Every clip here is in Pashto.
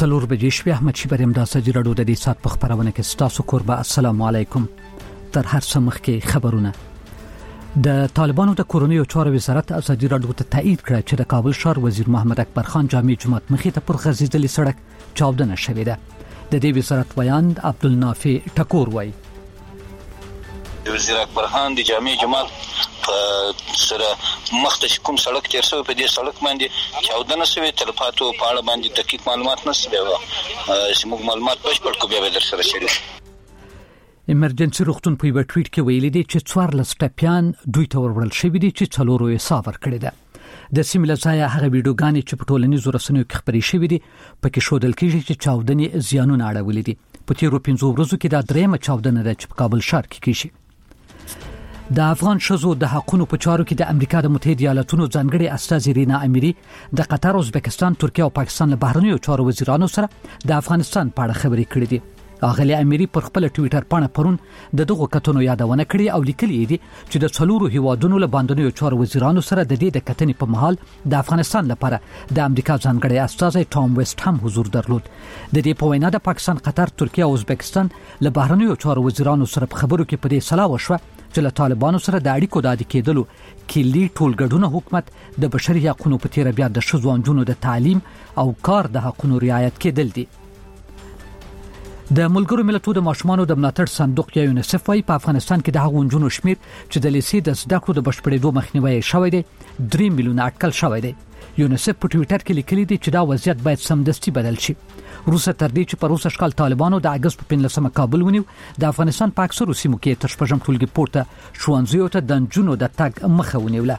څلور بجې شپې احمد شیبر امدا سجرډو د دې سات په خبرونه کې ستاسو قربا السلام علیکم. تر هر څه مخکې خبرونه. د طالبانو د کورونی چارو وزارت ازادي راډیو ته تایید کړ چې د کابل ښار وزیر محمد اکبر خان جامع جماعت مخې ته پر غزیدلې سړک چاودنه شوې ده. د دې وزارت بیان عبدالنافع ټکور وایي وزیر اکبر خان د جامع جماعت سره مخته کوم سړک تیر شوی په دې سړک باندې چاودنه شوې تلفاتو په اړه باندې دقیق معلومات نشته و چې موږ معلومات بشپړ کو بیا در سره شریک. ایمرجنسي روغتون په یو ټویټ کې ویلي دی چې 14 ټپيان دوی ته ورول شوی دي چې څلورو یې سافر کړی ده. د سیمې له ځایه هغه ویډیوګانې چې په ټولنیزو رسنیو کې خپرې شوې دي پکې ښودل کېږي چې چاودنې زیانونه اړولې دي. په تیرو 15 ورځو کې دا درېمه چاودنه ده چې په کابل ښار کې کیږي. د افغان شذو د حقونو په چارو کې د امریکا د متحده ایالاتونو ځانګړي استاذ رینا اميري د قطر، ازبکستان، ترکیه او پاکستان له بهرنیو چارو وزیرانو سره د افغانستان په اړه خبرې کړې دي. اغلی اميري پر خپل ټوئیټر باندې پرون د دغه کتنو یادونه کړې او لیکلي دي چې د څلورو هیوادونو له باندنیو چارو وزیرانو سره د دې د کتنې په محل د افغانستان لپاره د امریکا ځانګړي استاذ ټام ویسټ هم حضور درلود. د دې په وینا د پاکستان، قطر، ترکیه او ازبکستان له بهرنیو چارو وزیرانو سره په خبرو کې په دې سلا وشوه چې له طالبانو سره د اړیکو د عادي کېدلو کلی ټولګډونه حکومت د بشري حقوقو په تیر بیا د شذو انجونو د تعلیم او کار د حقوقو رعایت کېدل دي. د ملګرو ملتونو د ماشومانو د ملاتړ صندوق یا یونیسف وايي په افغانستان کې د هغو انجونو شمیر چې د لیسې د زده کړو د بشپړېدو مخنیوي شوی دی 3 میلیونه اټکل شوی دی. یونیسف په ټوئیټر کې لیکلي دي چې دا وضعیت باید سمدستي بدل شي. روسه تر دې چې په روسه شکل طالبانو د اگست په 15 کابل ونیو د افغانستان په اکثرو سیمو کې تر شپږم ټولګي پورته شوانځیو ته د انجونو د تګ مخه ونیوله.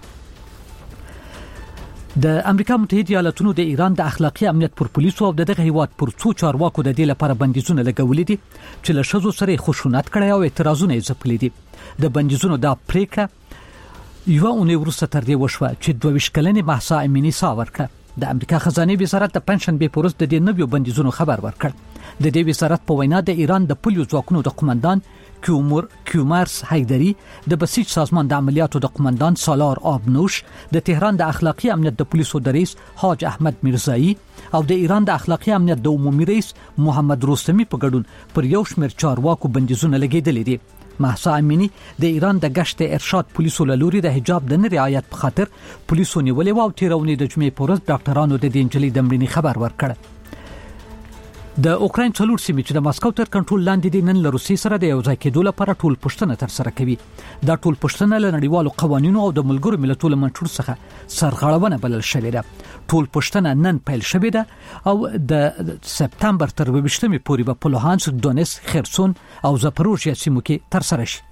د امریکا متحده ایالاتونو د ایران د اخلاقی امنیت پر پولیسو او دغه هیواد پر څو چارواکو د دې لپاره بندیزونه لګولې دي چې له شذو سره خشونت کړي او اعتراضونه یې ځپلي دي. د بندیزونو د پریکړه یو اونۍ وروسته تر دې وشوه چې 22 کلنې مهسا امینی ساور کړه. د امریکا خزانه وزارت د پنځشنبه په ورځ د دې نویو بندیزونو خبر ورکړ. د دې وزارت په وینا د ایران د پولیسو ځواکونو د قومندان کیومرس حیدری، د بسیج سازمان د عملیاتو د قومندان سالار آبنوش، د تهران د اخلاقی امنیت د پولیسو د رئیس حاج احمد میرزایی او د ایران د اخلاقی امنیت د عمومي رئیس محمد روستمی په ګډون پر یو شمېر چارواکو بندیزونه لګیدلې دي. مهسا امینی د ایران د گشت ارشاد پولیسو له لوري د حجاب د نه رعایت په خاطر پولیسو نیولې او تیرونی د جمعې په ورځ ډاکټرانو د دې انجلۍ د مړینې خبر ورکړ. د اوکراین څلور سیمې چې د ماسکو تر کنټرول لاندې دي نن له روسیې سره د یو ځای کېدو لپاره ټول پوښتنه تر سره کوي. دا ټول پوښتنه له نړیوالو قوانینو او د ملګرو ملتونو منشور څخه سرغړونه بلل شوې ده. ټول پوښتنه نن پیل شوې ده او د سپتمبر تر 22 پورې به په لوهانسک، دونیتسک، خرسون او زاپروژیا سیمو کې تر سره شي.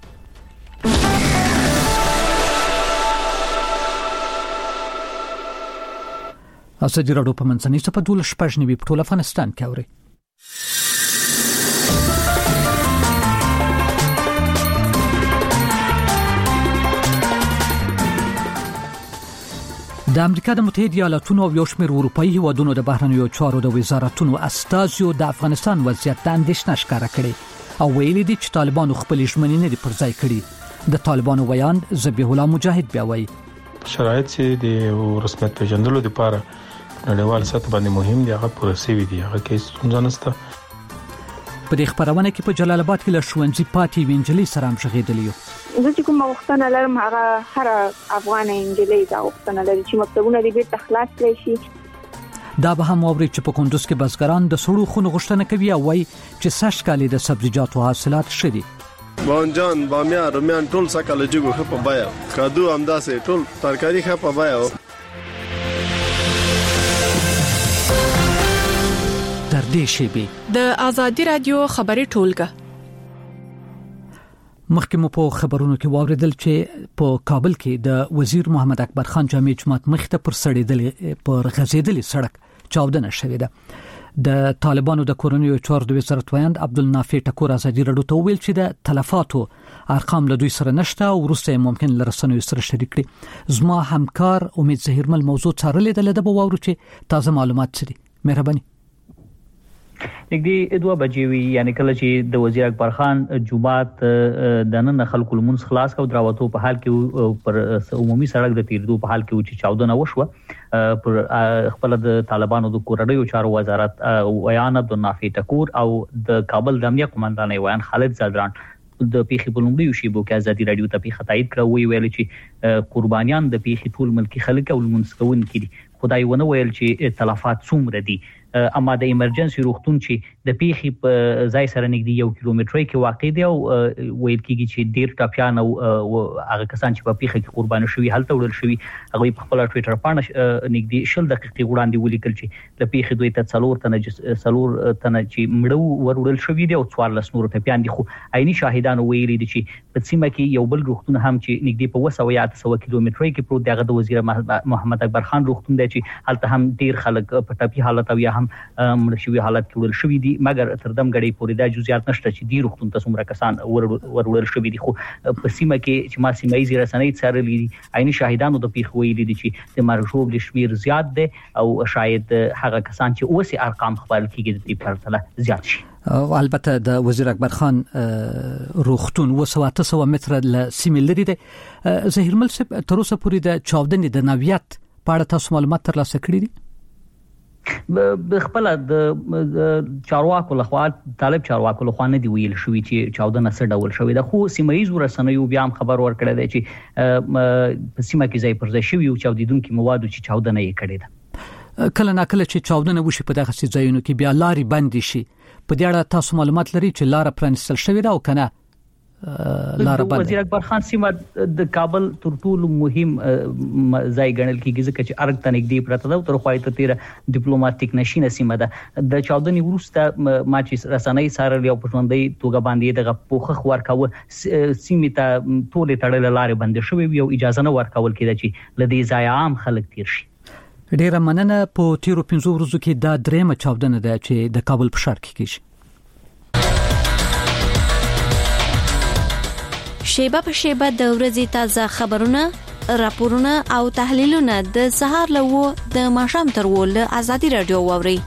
ازادي راډیو په منځنۍ صفحه 12 په ټول افغانستان کې اوري. د امریکا د متحده ایالاتونو او یو شمېر اروپایي هیوادونو د بهرنیو چارو د وزارتونو استازو د افغانستان وضعیت ته اندېښنه ښکاره کړې او ویلي دي چې طالبانو خپل ژمنې نه دي پر ځای کړې. د طالبانو بیان ذبیح الله مجاهد بیا وایي شرایط چې د رسمیت پیژندلو لپاره نړیوال سطح باندې مهم دي هغه پوره شوي دي، هغه کې څنګه نسته. په دې خبرونه کې په جلال آباد کې له ښوونځي پاتې وینجلې سره هم شغېدلی یو. زه چې کوم وختونه لرم هغه هر افغان انجلۍ دا وختونه لري چې مکتبونه دې بیرته خلاص کړي شي. دا به هم اوري چې په کندوز کې بزګران د سړو خونو غوښتنه کوي او وايي چې سږ کال د سبزیجاتو حاصلات ښه دي. بانجان، بامیان، رومیان ټول سکه لجګو ښه په بیه، کادو همداسې ټول ترکاري ښه په بیه. تر دې شیبې د ازادي رادیو خبري ټولګه مخکې مو په خبرونو کې واوریدل چې په کابل کې د وزیر محمد اکبر خان جامع جماعت مخې ته پر سړېدلې پر غزیدلې سړک چاودنه شوې ده. د طالبانو د کورونی چارو د وزارت ویاند عبدالنافع ټکور ازادي راډیو ته ویل چې د تلفاتو ارقام له دوی سره نشته او وروسته ممکن لرسنوي سره شریک کړي. زما همکار امید زهیرمل موضوع څارلې ده، لده به واورو چې تازه معلومات سړي. مهرباني. نږدې 2 بجې وی یعنی کله چې د وزیر اکبر خان جمعات د نن خلکو المنس خلاص کو دراوته په حال کې پر عمومي سړک د تیردو په حال کې چې چاودنه وشوه پر خپل د طالبانو د کورنیو چارو وزارت ویان عبدالنافع ټکور او د کابل د امنیه قومندان ویان خالد زادران د پیښې په لومړیو شیبو کې ازادي رادیو ته پیښه تایید کړه ویل چې قربانیان د پیښې ټول ملکی خلک او المنس کوونکي دي خدای ونه ویل چې تلفات څومره دي اما د ایمرجنسي روغتون چې د پیښې په ځای سره نږدې 1 کیلومتر کې واقع دی او ویل کېږي چې ډیر ټاپیان او هغه کسان چې په پیښه کې قرباني شوي هلته وړل شوي هغه په خپل ټوئیټر باندې نږدې 10 دقیقې وړاندې ولیکل چې د پیښې دوی ته څلور تنه چې مړو ورول شوي دي او 14 نور ټاپیان دي خو عیني شاهدانو ویلي دي چې په سیمه کې یو بل روغتون هم چې نږدې په 100 کیلومتر کې پروت دی هغه د وزیر محمد اکبر خان روغتون دی چې هلته هم ډیر خلک په ټاپي حالت او یا مړ شوی حالت کې ورل شوی دي مګر تر دم غړي پورې دا جزئیات نشته چې دی روغتون ته څومره کسان ورول شوی دي خو په سیمه کې چې ما سیمایي رسنۍ څارلې دي عیني شاهدانو د پیښ ویلي دي چې د مرجوب لشمیر زیات دي او شاید هغه کسان چې اوسې ارقام خپل کېږي د دې پرتله زیات شي البته د وزیر اکبر خان روغتون 200 متر له سیمې لري دی زهیر مل صاحب تر اوسه پورې د چاودنې د نوعیت په اړه تاسو معلومات ترلاسه کړی دي بخپل د چارواکو لخوا طالب چارواکو لخوا نه دی ویل شوی چې چاودنه څه ډول شوی د خو سیمایي رسنیو بیا هم خبر ورکړی دی چې په سیمه کې ځای پر ځای شوی او چاودیدونکو موادو چې چاودنه یې کړې ده کله ناکله چې چاودنه وشي په دغه ځایونو کې بیا لارې بندې شي په دې اړه تاسو معلومات لري چې لار پرانستل شوی ده او کنه وزیر اکبر خان سیمه د کابل تر ټولو مهم ځای ګڼل کېږي ځکه چې ارګ ته نږدې پرته ده او تر خوا ته تیر ډیپلوماټیک نشینه سیمه ده د چاودنې وروسته ما چې رسنۍ سره یو پښوندې توګه باندې دغه پوخخ ورکاوه سیمه ته ټول تړل لارې بند شوې او اجازه نه ورکول کېده چې لدې ځای عام خلک تیر شي ډیره مننه په تیرو 15 ورځو کې دا درېمه چاودنه ده چې د کابل په ښار کې کیږي شیبه په شیبه د ورځې تازه خبرونه، راپورونه او تحلیلونه د سهار له د ماښام تر له ازادي رادیو واوري.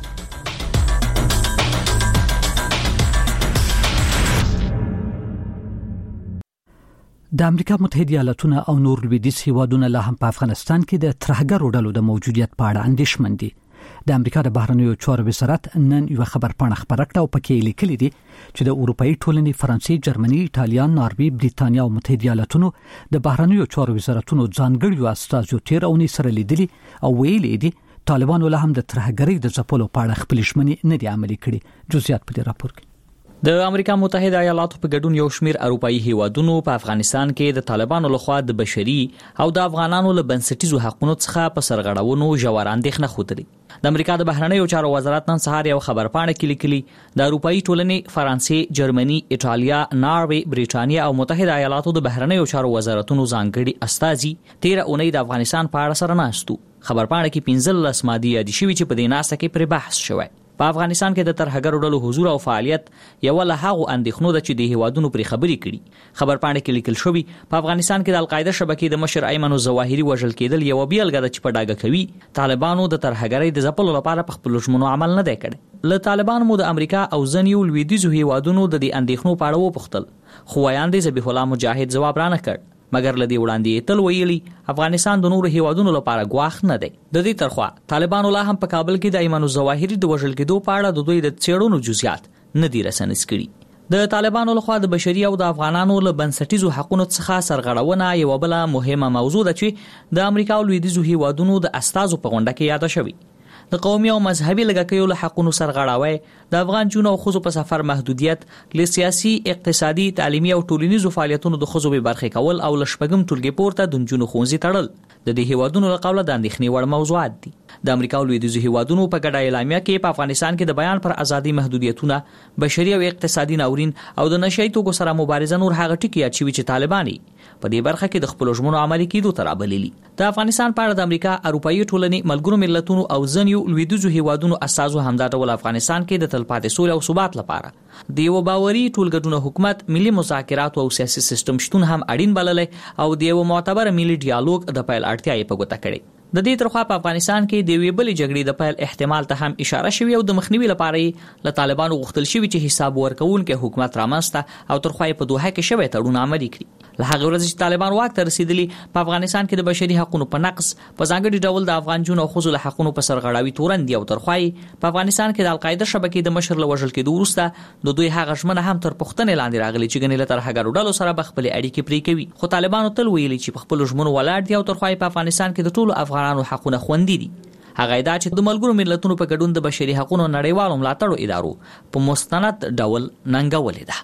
د امریکا متحده ایالاتونه او نور لویدیځ هیوادونه لا هم په افغانستان کې د ترهګرو ډلو د موجودیت په اړه اندېښمن دي. د امریکا د بهرنیو چارو وزارت نن یو خبر پاڼه خبره کړه او پکې لیکلي دي چې د اروپאי ټولنې فرانسې، جرمني، ایتالیا، ناروې، بریتانیا او متحده ایالاتونو د بهرنیو چارو وزارتونو ځانګړي استازو تیر اونۍ سره لیدلي او ویلي دي طالبانو له هم د ترهګرۍ د ځپلو په اړه خپل ژمنې نه دي عملي کړي. جزئیات په دې راپور کې د امریکا متحده ایالاتو په ګډون یو شمېر اروپאי هیوادونو په افغانستان کې د طالبانو لخوا د بشري او د افغانانو له بنسټیزو حقوقو څخه په سرغړونو ژور اندېښنه خوده. د امریکا د بهرنیو چارو وزارت نن سهار یو خبر پاڼه کې لیکلي د اروپאי ټولنې فرانسې، جرمني، ایتالیا، ناروې، بریټانیا او متحده ایالاتو د بهرنیو چارو وزارتونو ځانګړي استازي تیر اونۍ د افغانستان په اړه سره ناستو. خبر پاڼه کې 15 مادي یادې شوي چې په دې ناسته کې پر بحث شوی. په افغانستان کې د ترهګرو ډلو حضور او فعالیت یو له هغو اندېښنو ده چې د هیوادونو پر خبرې کړي. خبر پاڼه کې لیکل شوی په افغانستان کې د القاعده شبکې د مشر ایمن الظواهري وژل کېدل یو بیلګه ده چې په ډاګه کوي طالبانو د ترهګرۍ د ځپلو لپاره په خپل ژمنو عمل نه دی کړی. له طالبانو مو د امریکا او ځینو لویدیځو هیوادونو د دې اندېښنو په اړه وپوښتل خو وایاندې ذبیح الله مجاهد جواب را نه کړ مګر لدی وړاندې تل ویلي افغانستان د نورو هیوادونو لپاره ګواښ نه دی. د دې ترخوا طالبانو لا هم په کابل کې د ایمن الظواهري د وژل کېدو په اړه د دوی د څېړنو جزئیات نه دي رسنیز کړي. د طالبانو لخوا د بشري او د افغانانو له بنسټیزو حقوقو څخه سرغړونه یو بل مهمه موضوع ده چې د امریکا او لویدیځو هیوادونو د استازو په غونډه کې یاد شوی. د قومي او مذهبي لګکیو له حقوقو سرغړاوی، د افغان جنو او خزو په سفر محدودیت، له سیاسي، اقتصادي، تعلیمي او ټولنیزو فعالیتونو د خزو به برخه کول او لشپګم ټولګي پورته د جنو خونځي تړل د دې هیوادونو له قوله د اندېښنې وړ موضوعات دي. د امریکا او لویدیځو هیوادونو په ګډه اعلامیه کې په افغانستان کې د بیان پر ازادي محدودیتونه، بشري او اقتصادي ناورین او د نشئی توکو سره مبارزه نور هغه ټکي یاد شوي چې طالباني په دې برخه کې د خپل ژمنو عملي کېدو ته رابللي. د افغانستان په اړه د امریکا، اروپאי ټولنې، ملګرو ملتونو او ځینو لویدیځو هیوادونو اساسو همدا ډول افغانستان کې د تلپاتې سولې او ثبات لپاره د یو باوري ټولګډونه حکومت، ملي مذاکرات او سیاسي سیستم شتون هم اړین بللی او د یو معتبر ملي ډیالوګ د پیل اړتیا یې په ګوته کړې. د دې ترخوا په افغانستان کې د وی بلې جګړې د پیل احتمال ته هم اشاره شوی او د مخنیوي لپاره له طالبانو غوښتل شوی چې حساب ورکوونکي حکومت رامنځته او ترخوا په دوحه کې شوی تړون عملي کړي. له هغه ورځې چې طالبان واک ته رسیدلی په افغانستان کې د بشري حقوقو په نقض په ځانګړي ډول د افغان جنو او ښځو له حقوقو په سرغړاوي تورن دی او ترخوا په افغانستان کې د القاعده شبکې د مشر له وژل کېدو وروسته د دوی هغه ژمنه هم تر پوښتنې لاندې راغلي چې ګنې له ترهګرو ډلو سره خپل اړیکې پرې کوي. خو طالبانو تل ویلي چې په خپل ژمنو ولاړ دي او ترخوا په افغانستان کې د ټولو افغانانو حقوقونه خوندي دي. هغه دا چې د ملګرو ملتونو په ګډون د بشري حقوقو نړیوالو ملاتړو ادارو په مستند ډول ننګولې ده.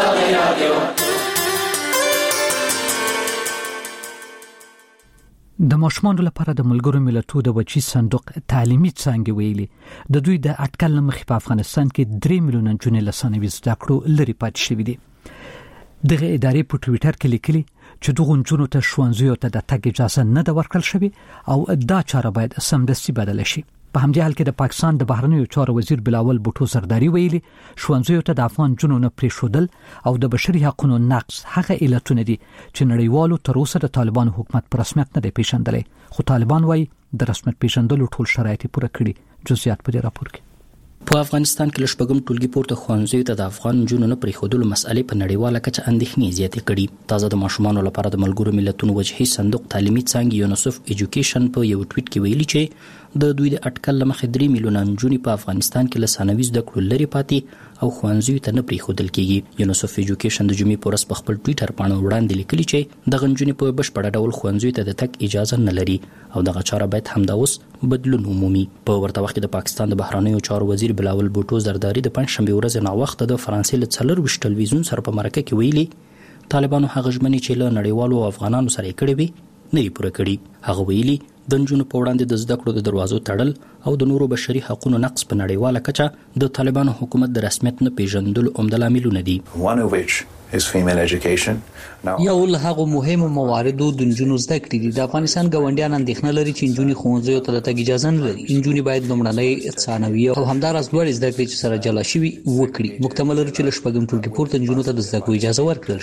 د ماشومانو لپاره د ملګرو ملتونو د وچی صندوق تعلیمي څانګې ویلي د دوی د اټکل مخې په افغانستان کې 3 میلیونه جنې له ثانوي زده کړو لري پاتې شوي دي. دغه ادارې په ټوئیټر کې لیکلي چې دغه نجونو ته ښوونځیو ته د تګ اجازه نه ده ورکړل شوې او دا چاره باید سمدستي بدله شي. په همدې حال کې د پاکستان د بهرنیو چارو وزیر بلاول بوټو زرداری ویلي ښوونځیو ته د افغان جنونو نه پریښودل او د بشري حقوقو نقض هغه علتونه دي چې نړیوالو تر اوسه د طالبانو حکومت په رسمیت نه دی پیژندلی. خو طالبان وايي د رسمیت پیژندلو ټول شرایط پوره کړي. جزئیات په دې راپور کې. په افغانستان کې لشپږم ټولګي پورته ښوونځیو ته د افغان جنونو نه پریښودلو مسئلې په نړیواله کچه اندېښنې زیاتې کړي. تازه د ماشومانو لپاره د ملګرو ملتونو وجهي صندوق تعلیمي څانګې یونیسف ایجوکیشن په یو ټویټ کې ویلي چې د دوی د اټکل لمخې 3 میلیونه نجونې په افغانستان کې له ثانوي زده کړو لري پاتې او ښوونځیو ته نه پریښودل کیږي. یونیسف ایجوکیشن د جمعې په ورځ په خپل ټویټر باندې وړاندې لیکلي چې د نجونې په بشپړ ډول ښوونځیو ته د تګ اجازه نه لري او دغه چاره باید همدا اوس بدلون ومومي. په ورته وخت کې د پاکستان د بهرنیو چارو وزیر بلاول بوټو زرداری د پنځشنبه ورځ نه وخت د فرانسې له 24 ټلویزیون سره په مرکه کې ویلي طالبانو هغه ژمنې چې له نړیوالو او افغانانو سره کړې وي نه پوره کړي. هغه ویلي د نجونو په وړاندې د زده کړو د دروازو تړل او د نورو بشري حقوقو نقض په نړیواله کچه د طالبانو حکومت د رسمیت نه پیژندلو عمده لاملونه دي. یو له هغو مهمو مواردو د نجونو زده کړې دي. د افغانستان ګاونډیان اندېښنه لري چې نجونې ښوونځیو ته د تګ اجازه نه لري. نجونې باید لومړنۍ ثانوي او همداراز لوړې زده کړې چې سره جلا شوي وکړي. موږ تمه لرو چې له شپږم ټولګي پورته نجونو ته د زده کړو اجازه ورکړل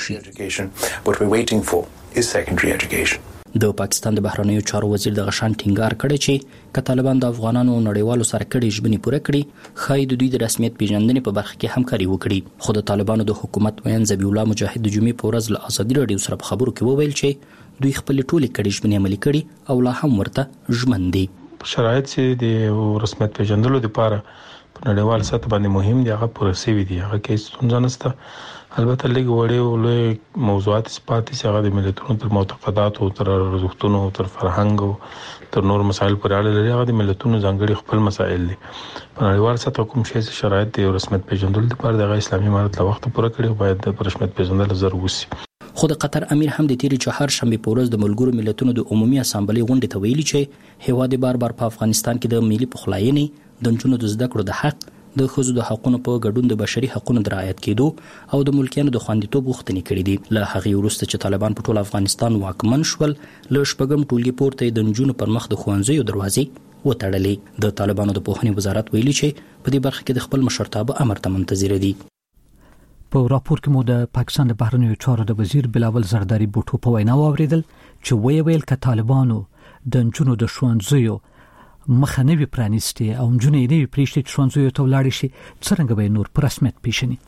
شي. د پاکستان د بهرنیو چارو وزیر د غشان ټینګار کړی چې که طالبان د افغانانو او نړیوالو سره کړي ژمنې پوره کړي ښایي د دوی د رسمیت پیژندنې په برخه کې همکاري وکړي. خو د طالبانو د حکومت ویان ذبیح الله مجاهد د جمعې په ورځ له ازادي راډیو سره په خبرو کې وویل چې دوی خپل ټولې کړي ژمنې عملي کړي او لا هم ورته ژمن دي. شرایط چې د رسمیت پیژندلو لپاره په نړیوال سطح باندې مهم دي هغه پوره شوي دي. هغه کې ستونزه نشته. البته لږ وړې لوی موضوعات سپاتې چې هغه د ملتونو تر معتقداتو تر ارزښتونو تر فرهنګ او تر نور مسایل پورې اړه لري. هغه د ملتونو ځانګړي خپل مسایل دي. په نړیوال سطح کوم شی چې شرایط د رسمیت پیژندلو لپاره د اسلامي امارت له وخت پوره کړي باید د رسمیت پیژندل ضروري وي. خو د قطر امیر هم د تیری چهارشنبه په ورځ د ملګرو ملتونو د عمومي اسامبلې غونډې ته ویلي چې هیواد بار بار په افغانستان کې د ملي پخلاینې د نجونو د زده کړو د حق د ښځو د حقوقو په ګډون د بشري حقوقو د رعایت کېدو او د ملکیانو د خوندیتوب غوښتنې کړې دي. له هغې وروسته چې طالبان په ټول افغانستان واکمن شول له شپږم ټولګي پورته د نجونو پر مخ د ښوونځیو دروازې وتړلې. د طالبانو د پوهنې وزارت ویلي چې په دې برخه کې د خپل مشرتابه امر ته منتظر دي. په راپور کې مو د پاکستان د بهرنیو چارو د وزیر بلاول زرداری بوټو په وینا واوریدل چې ویل ک طالبانو د نجونو د ښوونځیو مخه نه وی پرانیستي او نجونې نه وی پریشتي ښوونځیو ته ولاړ شي څنګه به نور په رسمیت پیژني.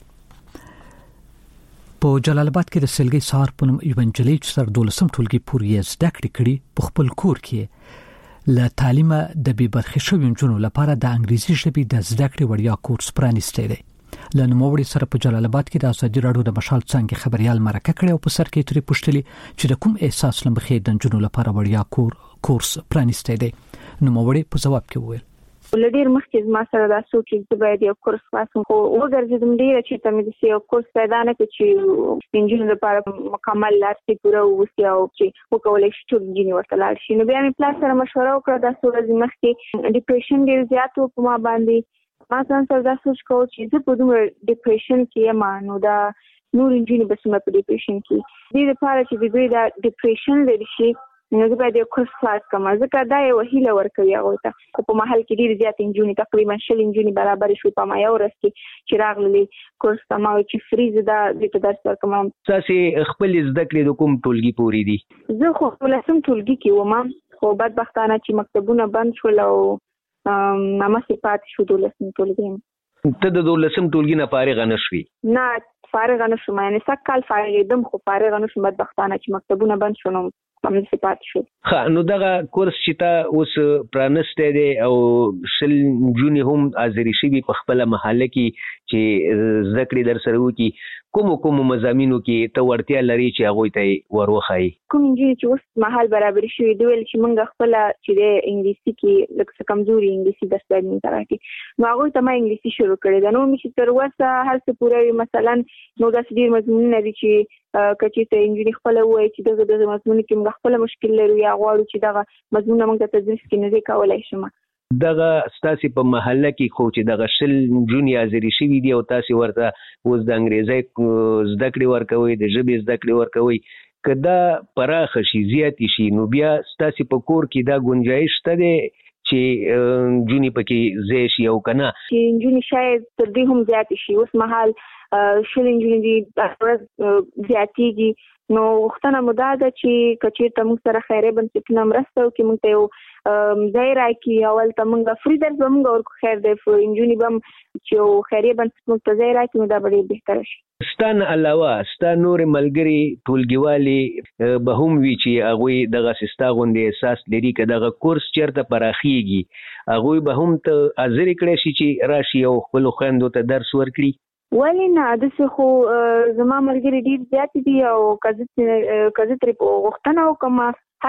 په جلال آباد کې د سلګي سار په نوم یو نجلۍ چې سر 12 ټولګي پورې زده کړې په خپل کور کې له تعلیم د بې برخې شویو نجونو لپاره د انګریزي ژبې د زده کړې وړیا کورس پرانیستی دی. له نوموړي سره په جلال آباد کې د ازادي راډیو د مشال څنګه خبريال مرکه کړې او په سر کې ترې پوښتلي چې د کوم احساس لمخې د نجونو لپاره وړیا کورس پرانیستی دی. نوموړي په جواب کې وویل ولډیر مخکې ما سره دا سوچ چې باید یو کورس خلاصم خو وګرځیدم ډیر چې تمه دي یو کورس پیدا نه کړ چې انجینر لپاره مکمل لارښتي پوره وسی او چې وکولای شي چې انجینر ورته لاړ شي. نو بیا مې پلان سره مشوره وکړه د سورې مخکې ډیپریشن ډیر زیات په ما باندې ما ځان سره دا سوچ کوم چې زه په دومره ډیپریشن کې ما نو دا نور انجینر بس ما په ډیپریشن کې دې لپاره چې دوی دا ډیپریشن لري شي نو زه باید یو کورس خلاص کړم. ځکه دا یو هیله ورکوي هغوی ته. خو په محل کې ډېرې زیاتې نجونې تقریبا 60 نجونې برابرې شوې په ما یو ورځ کې چې راغللې کورس ته ما وایي چې فري زه دوی ته درس ورکوم. تاسې خپلې زده کړې د کوم ټولګي پورې دي؟ زه خو 12 ټولګي کې وم خو بدبختانه چې مکتبونه بند شول او نامسې پاتې شو 12 ټولګي. ته د 12 ټولګي نه فارغ نه شوې؟ نه فارغ نه شوم، یعنی سکهال فارغ دم خو فارغ نه شوم، بدبختانه چې مکتبونه بند شول همداسې پاتې شو. ښه، نو دغه کورس چې تا اوس پرانستی دی او شل نجونې هم حاضرې شوي په خپله محله کې چې زده کړې در سره وکړي، کومو مضامینو کې ته وړتیا لري چې هغوی ته یې ور وښایي؟ کوم نجونې چې اوس مهال برابرې شوي دي ویل چې موږ خپله چې دی انګلیسي کې لږ څه کمزوري انګلیسي درس باید موږ ته راکړي، نو هغوی ته ما انګلیسي شروع کړې ده. نو مې چې تر اوسه هر څه پوره وي، مثلا نو داسې ډېر مضمونونه دي چې که چېرته نجونې خپله ووایي چې دغه مضمون کې موږ خپله مشکل لرو یا غواړو چې دغه مضمونونه موږ ته تدریس کړي، نو زه یې کولی شم. دغه ستاسې په محله کې خو چې دغه شل نجونې حاضرې شوي دي او تاسې ورته اوس د انګریزۍ زده کړې ورکوئ، د ژبې زده کړې ورکوئ، که دا پراخه شي زیاتې شي نو بیا ستاسې په کور کې دا گنجایش شته دی چې نجونې پکې ځای شي او که نه چې نجونې شاید تر دې هم زیاتې شي؟ اوس مهال شل نجونې دي، ورځ زیاتېږي، نو غوښتنه مو دا ده چې که چېرته موږ سره خیریه بنسټونه مرسته وکړي، موږ ته یو ځای راکړي، اول ته موږ فری درس به موږ ورکړو، خیر دی نجونې به هم چې یو خیریه بنسټ موږ ته ځای راکړي، نو دا به ډېر بهتره شي. ستا نه علاوه ستا نورې ملګري ټولګیوالې به هم وي چې هغوی دغسې ستا غوندې احساس لري که دغه کورس چېرته پراخېږي هغوی به هم ته حاضرې کړی شي چې راشي او خپلو خویندو ته درس ورکړي؟ ولې نه، داسې خو زما ملګري ډېر زیات دي او که زه ترې غوښتنه وکړم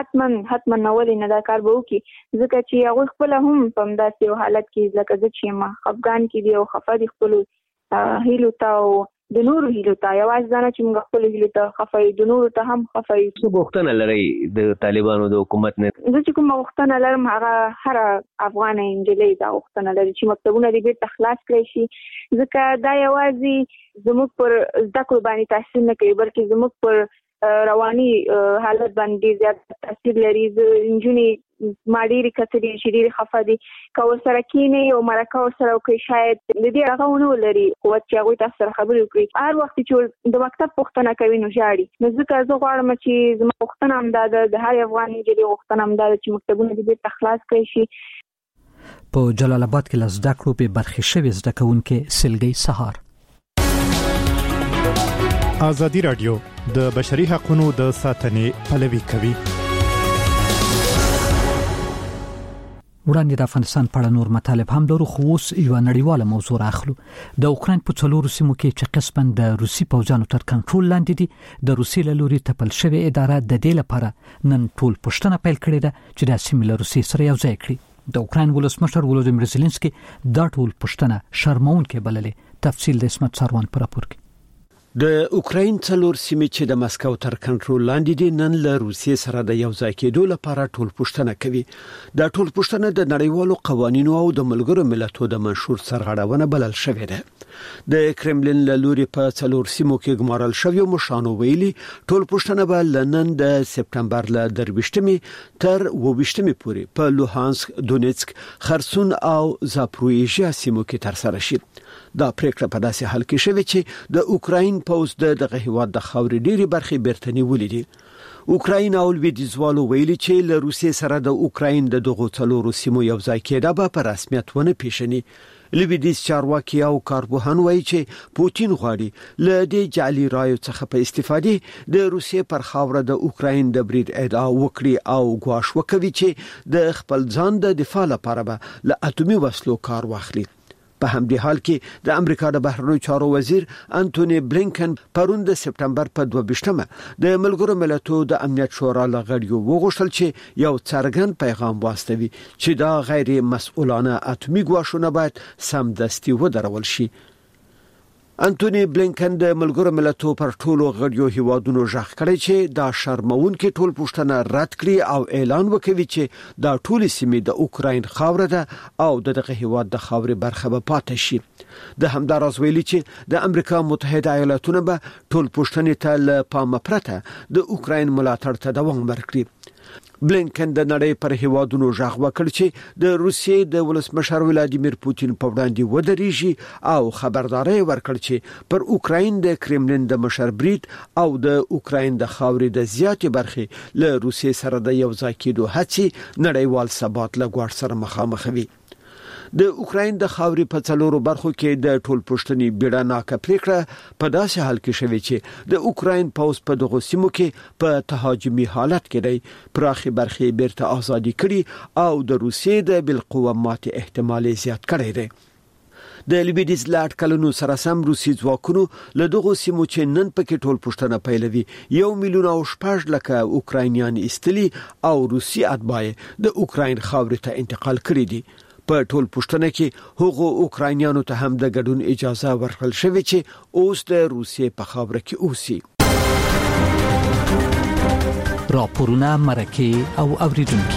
حتما نه، ولې نه، دا کار به وکړي، ځکه چې هغوی خپله هم په همداسې یو حالت کې لکه زه چې یم خفګان کې دي او خفه دي خپلو هیلو ته او د نورو هیلو ته، یوازې دا نه چې موږ خپلو هیلو ته خفه یو، د نورو ته هم خفه یو. څه غوښتنه لرئ د طالبانو د حکومت نه؟ زه چې کومه غوښتنه لرم هغه هره افغانه نجلۍ دا غوښتنه لري چې مکتبونه دې بېرته خلاص کړی شي، ځکه دا یوازې زموږ پر زده کړو باندې تاثیر نه کوي بلکې زموږ پر رواني حالت باندې ډېر زیات تاثیر لري. نجونې ما ډېرې کتلې چې ډېرې خفه دي، که ورسره کښېنئ او مرکه ورسره وکړئ شاید د دې هغه ونه ولري قوت چې هغوی تاسو سره خبرې وکړي. هر وخت چې د مکتب پوښتنه کوي نو ژاړي، نو ځکه زه غواړم چې زما غوښتنه همدا ده، د هر افغان نجلۍ غوښتنه همدا ده چې مکتبونه دې بېرته خلاص کړی شي. په جلال آباد کې له زده کړو بې برخې شوي زده کوونکې سلګۍ سهار. ازادي راډیو د بشري حقوقو د ساتنې پلوي کوي. وړاندې د افغانستان په اړه نور مطالب هم لرو، خو اوس یو نړیواله موضوع راخلو. د اوکراین په څلورو سیمو کې چې قسمن د روسي پوځانو تر کنټرول لاندې دي، د روسي له لوري تپل شوې اداره د دې لپاره نن ټول پوښتنه پیل کړې ده چې د سیمې له روسي سره یو ځای کړي. د اوکراین ولسمشر ولودیمیر زيلنسکي دا ټول پوښتنه شرمونکې بللې. تفصیل د اسمت سروان پر راپور کې. د اوکراین څلور سیمې چې د مسکو تر کنټرول لاندې دي نن له روسیې سره د یو ځای کېدو لپاره ټول پوښتنه کوي. دا ټول پوښتنه د نړیوالو قوانینو او د ملګرو ملتونو د منشور سرغړونه بلل شوې ده. د کرملین له لوري په څلور سیمو کې ګمارل شوی مشانو ویلي ټول پوښتنه به لنن د سپټمبر له 23 تر 28 پورې په لوهانسک، دونیتسک، خرسون او زاپرویژیا سیمو کې تر سره شي. دا پریکړه په داسې حال کې شوې چې د اوکراین پوځ دغه هیواد د خاورې ډېری برخې بیرته نیولې دي. اوکراین او لویدیځوالو ویلي چې له روسیې سره د اوکراین د دغو څلورو سیمو یو ځای کېدا به په رسمیت ونه پیژني. لویدیځ چارواکي او کارپوهان وایي چې پوتین غواړي له دې جعلي رایو څخه په استفادې د روسیې پر خاوره د اوکراین د برید ادعا وکړي او ګواښ وکوي چې د خپل ځان د دفاع لپاره به له اټومي وسلو کار واخلي. په همدې حال کې د امریکا د بهرنیو چارو وزیر انټونی بلینکن پرون د سپټمبر په 22مه د ملګرو ملتونو د امنیت شورا لغړیو وغوښتل چې یو څرګند پیغام واستوي چې دا غیر مسؤلانه اټومي ګواښونه باید سمدستي ودرول شي. انټونی بلینکن د ملګرو ملتونو پر ټولو غړیو هیوادونو ژغ کړی چې دا شرمونکې ټول پوښتنه رد کړي او اعلان وکړي چې دا ټول سیمې د اوکراین خاوره ده او دغه هیواد د خاورې برخه به پاتې شي. د همداراز ویلي چې د امریکا متحده ایالاتونو به ټول پوښتنې ته له پامه پرته د اوکراین ملاتړ ته دوام ورکړي. بلینکن د نړۍ پر هیوادونو ژغ وکړ چې د روسیې د ولسمشر ولادیمیر پوتین په وړاندې ودرېږي او خبرداري ورکړ چې پر اوکراین د کرملین د مشر برید او د اوکراین د خاورې د زیاتې برخې له روسیې سره د یو ځای کېدو هڅې نړیوال ثبات له ګواښ سره مخامخ وي. د اوکراین د خاورې په څلورو برخو کې د ټول پښتني بیړناکه پریکړه په داسې حال کې شوې چې د اوکراین پوځ په دغه سیمو کې په تهاجمي حالت کې دی پراخي برخې بیرته ازادي کړي او د روسیې د بالقوه ماتې احتمال زیات کړی دی. د لیبیډیز لاټ کلونو سره سم روسي ځواکونو له دغه سیمو چې نن پکې ټول پښتنه پیلوي 1,600,000 اوکراینیان استلی او روسي اتباع د اوکراین خاورې ته انتقال کړي دي. په ټول پښتنه کې هغو اوکراینیانو ته هم د ګډون اجازه ورکړل شوې چې اوس د روسیې په خاوره کې اوسي. راپورونه مرکه او اوریدونکو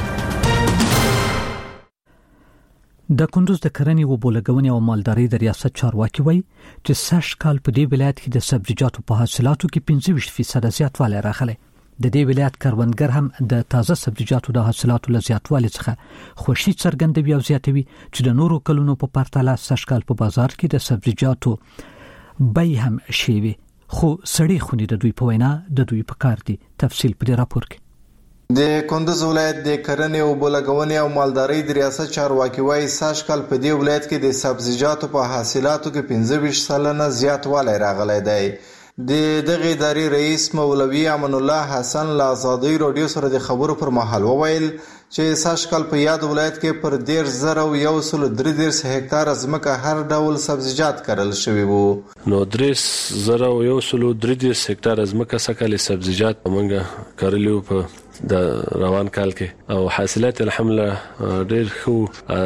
د کندوز د کرنې او بولګونې او مالدارۍ د ریاست چارواکي وایي چې سږ کال په دې ولایت کې د سبزیجاتو په حاصلاتو کې 25% زیاتوالی راغلی. د دې ولایت کروندګر هم د تازه سبزیجاتو د حاصلاتو له زیاتوالي څخه خوشي څرګندوي او زیاتوي چې د نورو کلونو په پرتله سږ کال په بازار کې د سبزیجاتو بیه هم شوي خو سړې خونې د دوی په وینا د دوی په کار دي. تفصیل په راپور کې. د کندوز ولایت د کرنې او بولګونې او مالدارۍ د ریاست چارواکي وایي سږ کال په دې ولایت کې د سبزیجاتو په حاصلاتو کې 25% زیاتوالی راغلی دی. د دغه ادارې رئیس مولوي امان الله حسن له آزادۍ رادیو سره د خبرو پر مهال وویل چې سږ کال په یاد ولایت کې پر 13,133 هکتار ځمکه هر ډول سبزیجات کرل شوي وو. نو 13,133 هکتار ځمکه سکه سبزیجات موږ کرلو په د روان کال کې او حاصلات الحمدلله ډېر خو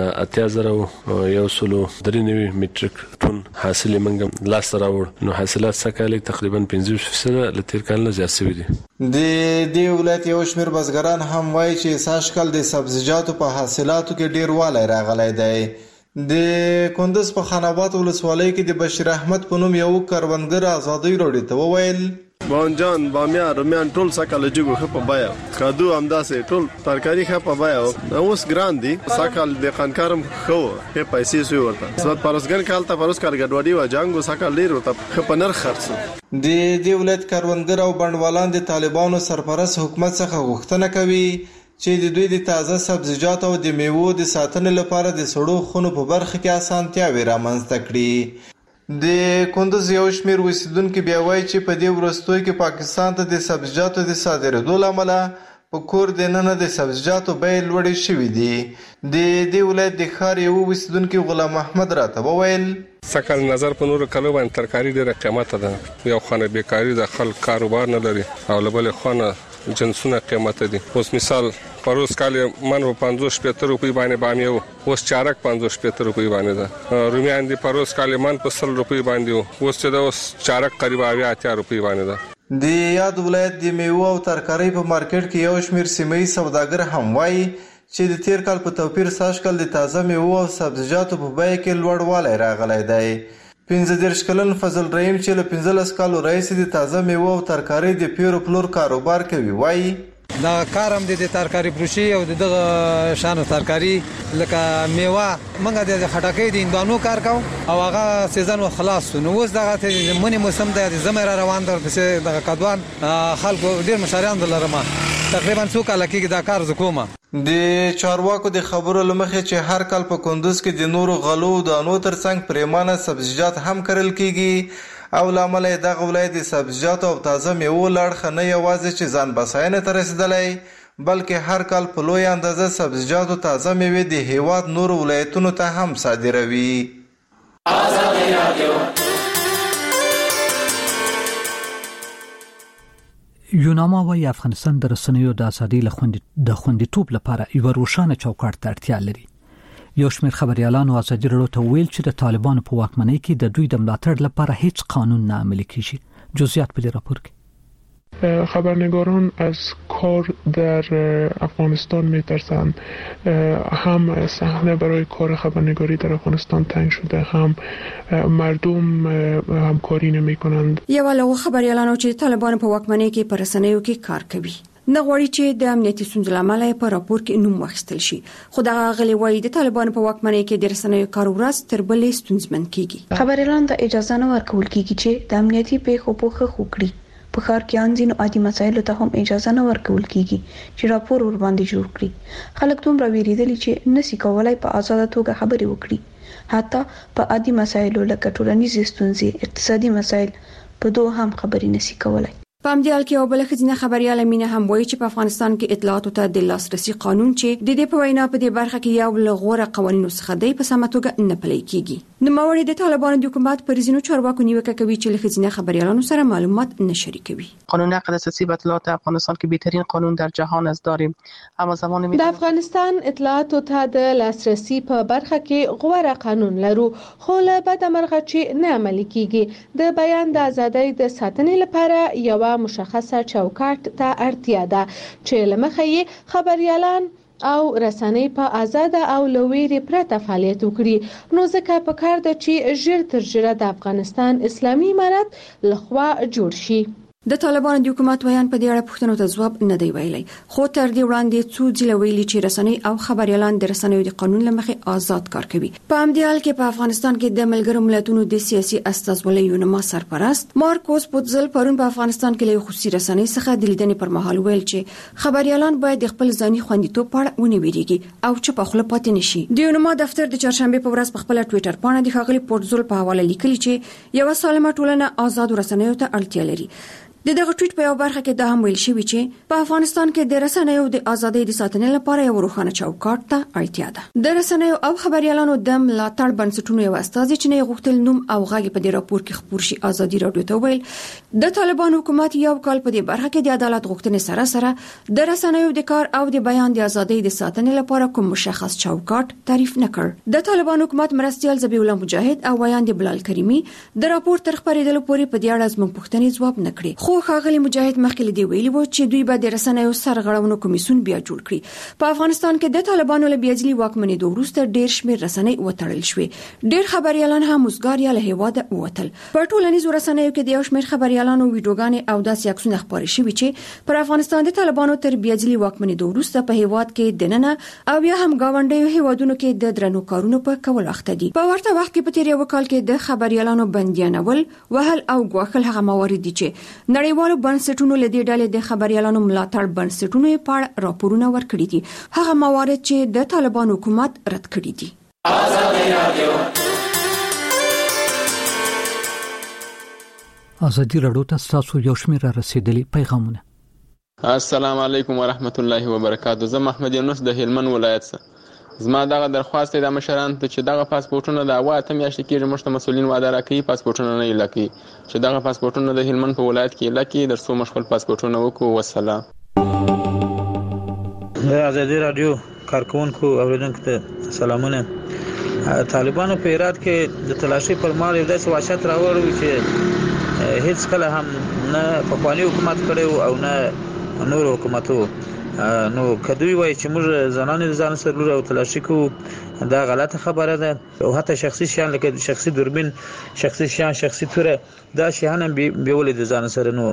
8,193 متریک ټن حاصل منګم لاس راوړ. نو حاصلات سکه تقریبا 50% له تیر کال نه زیات شوي دي. د دې ولایت یو شمېر بزګران هم وایي چې سږ کال د سبزیجاتو په حاصلاتو کې ډېر والی راغلی دی. د کندوز په خان آباد ولسوالۍ کې د بشیر احمد په نوم یو کروندګر آزادۍ رادیو ته وویل بانجان بامیان رومیان ټول سکه لجګو خپ بیا کادو همداسې ټول ترکاری خپ بیا اوس ګران دي سکه د قنکارم خو په پیسې سوی ورته زړه پرسګن کال ته پرس کار ګډوډي و جنگو سکه لیر ورته خپ نر خرڅ. د دې ولایت کروندګر او بڼوالان د طالبانو سرپرست حکومت څخه غوښتنه کوي چې د دوی د تازه سبزیجاتو او د میوو د ساتنې لپاره د سړو خونو په برخه کې اسانتیاوې رامنځته کړي. د کندوز یو شمېر اوسیدونکي بیا وایي چې په دې وروستیو کې پاکستان ته د سبزیجاتو د صادرېدو له امله په کور دننه د سبزیجاتو بیې لوړې شوي دي. د دې ولایت د ښار یو اوسیدونکي غلام محمد راته وویل سکه نظر په نورو کلو باندې ترکاري ډېره قیمته ده. یو خانه بیکاري د خلک کاروبار نه لري او له بلې خانه جنسونه قیمته دي. اوس مثال پروس کال من په 50 روپۍ باندې باندې اوس چارک 50 روپۍ باندې ده. رومیان دي پروس کال من په 100 روپۍ باندې اوس چې د اوس چارک قریب 80 روپۍ باندې ده. د یاد ولایت د میوه او ترکارۍ په مارکیټ کې یو شمېر سیمه‌یي سوداګر هم وایي چې د تیر کال په توپیر سږ کال د تازه میوه او سبزیجاتو په بیه کې لوړوالی راغلی دی. 15 کلن فضل رحیم چې له 15 کالو راهیسې د تازه میوه او ترکارۍ د پیرو پلور کاروبار کوي وایي دا کارم د ترکاری فروشي او دغه شانو ترکاری لکه میوه منګه د خټکۍ د اندانو کار کوم او هغه سیزن خلاص نو اوس دغه منی موسم د زمره روان در پسې د کډوان خلکو ډیر مشاریان دلرمه تقریبا څو کال کې دا کار زکومه. د چارواکو د خبرو لمخې چې هر کال په کندوز کې د نورو غلو دانو ترڅنګ پریمانه سبزیجات هم کرل کیږي او لامل دغه ولایت د سبزیجاتو او تازه میوو لړخه نه یوازې چې ځان بساینه ته رسیدلی بلکې هر کال په لوی اندازه سبزیجاتو تازه میوې د هیواد نورو ولایتونو ته هم صادروي. یوناما وايي افغانستان د رسنیو د ازادۍ د خوندیتوب لپاره یو روښانه چوکاټ ته اړتیا لري. یو شمېر خبريالانو ازادي راډیو ته ویل چې د طالبانو په واکمنۍ کې د دوی د ملاتړ لپاره هیڅ قانون نه عملي کیږي. جزئیات په راپور کې. خبرنگاران از کار در افغانستان میترسند. هم صحنه برای کار خبرنگاری در افغانستان تنگ شده هم مردم همکاری نمی کنند. یو له خبريالانو چې طالبان په واکمنۍ کې پر رسنیو کې کار کوي نه غواړي چې د امنیتي ستونزو لامل په راپور کې نوم واخیستل شي. خو دا غلي وایي د طالبانو په واکمنۍ کې د رسنیو کار ورځ تر بلې ستونزمن کیږي. خبريالان ته اجازه نه ورکول کیږي چې د امنیتي پیښو پوښښ وکړي. په ښار کې انځینو عادي مسایلو ته هم اجازه نه ورکول کیږي چې راپور ور باندې جوړ کړي. خلک دومره ویریدلي چې نسی کولای په آزاده توګه خبرې وکړي. حتی په عادي مسایلو لکه ټولنیزې ستونزې، اقتصادي مسایل په دوه هم خبرې نسی کولای. په همدې حال کې یو بل ښځینه خبرياله مینه هم وایي چې په افغانستان کې اطلاعاتو ته د لاسرسي قانون چې د دې په وینا په دې برخه کې یو له غوره قوانینو څخه دی په سمه توګه نه پلي کیږي. نوموړي د طالبانو د حکومت پر ځینو چارواکو نیوکه کوي چې له ښځینه خبريالانو سره معلومات نه شریکوي. قانون حق دسترسی به اطلاعات افغانستان که بهترین قانون در جهان است داریم، اما زمان د افغانستان اطلاعاتو ته د لاسرسي په برخه کې غوره قانون لرو، خو له بده مرغه چې نه عملي کیږي. د بیان د ازادۍ د ساتنې لپاره یو مشخصه چوکاټ ته اړتیا ده چې لمخې یې خبريالان او رسنۍ په آزاده او لویری پرته فعالیت وکړي. نو ځکه په کار ده چې ژر تر ژره د افغانستان اسلامي امارت لخوا جوړ شي. د طالبانو د حکومت ویان په دې اړه پوښتنو ته ځواب نه دی ویلی، خو تر دې وړاندې څو ځله ویلي چې رسنۍ او خبريالان د رسنیو د قانون لمخې آزاد کار کوي. په همدې حال کې په افغانستان کې د ملګرو ملتونو د سیاسي استازولۍ یونما سرپرست مارکوس پوتزل پرون په افغانستان کې له خصوصي رسنۍ څخه د لیدنې پر مهال ویل چې خبريالان باید د خپل ځاني خوندیتوب په اړه ونه ویریږي او چې په خپل پاتې نشي. د یونما دفتر د چهارشنبه په ورځ په خپل ټوئیټر باندې د ښاغلي پوتزل په حواله لیکلي چې یو سالمه ټولنه آزاد رسنیو ته اړتیا لري. دغه ټویټ په یو برخه کې دا هم ویل شوی چې په افغانستان کې د رسنیو د ازادۍ د ساتنې لپاره یو روښانه چوکاټ ته اړتیا ده. د رسنیو او خبريالانو د ملاتړ بنسټونو یو استازي چې نه غوښتل نوم او غږ په دې راپور کې خبر شي ازادي رادیو ته ویل د طالبانو حکومت یو کال په دې برخه کې د عدالت غوښتنې سره سره د رسنیو د کار او د بیان د ازادۍ د ساتنې لپاره کوم مشخص چوکاټ تعریف نه کړ. د طالبانو حکومت مرستيال ذبیح الله مجاهد او ویان د بلال کریمی د راپور تر خبرېدلو پورې په دې اړه زموږ پوښتنې ځواب نه کړې. خو ښاغلي مجاهد مخکې دی ویلي وو چې دوی به د رسنیو سرغړونو کمیسیون بیا جوړ کړي. په افغانستان کې د طالبانو له بیاجلي واکمنۍ وروسته ډېر شمېر رسنۍ وتړل شوې. ډېر خبريالان هم وزګار یا له هیواده ووتل. په ټولنیزو رسنیو کې د یو شمېر خبريالانو ویډیوګانې او داسې عکسونه خپاره شوي چې پر افغانستان د طالبانو تر بیاجلي واکمنۍ وروسته په هیواد کې دننه او یا هم گاونډیو هیوادونو کې د درنو کارونو په کول اخته دي. په ورته وخت کې په تیر یو کال کې د خبريالانو بندیانول، وهل او ګواښل هغه موارد دي چې نړیوالو بنسټونو له دې ډلې د خبريالانو ملاتړ بنسټونو په اړه راپورونه ورکړي دي. هغه موارد چې د طالبانو حکومت رد کړي دي. ازادي رادیو ته تاسو یو شمېر رسیدلی پیغامونه. السلام علیکم ورحمت الله وبرکاته. زه محمد یونس د هلمند ولایت څخه. زما دغه درخواست د مشران ته چې دغه پاسپورتونه د اواته میاشتې کې مشته مسولین وعده راکړي پاسپورتونه نه لکې چې دغه پاسپورتونه د هلمند په ولایت کې لکې درسو مشغول پاسپورتونه وکړو. والسلام. د ازادي رادیو کارکونکو اوریدونکو ته سلامونه. طالبانو په هرات کې د تلاشي پر مهال یو داسې وحشت راوړی چې هیڅ کله هم نه پخوانی حکومت کړی او نه نور حکومتو. نو کدوې وای چې موږ زنانه ځان سره او تلاشي کو دا غلطه خبره ده او حتی شخصي شیان لکه شخصي دوربین، شخصي شیان، شخصي توره دا شیان هم بیول دي ځان سره. نو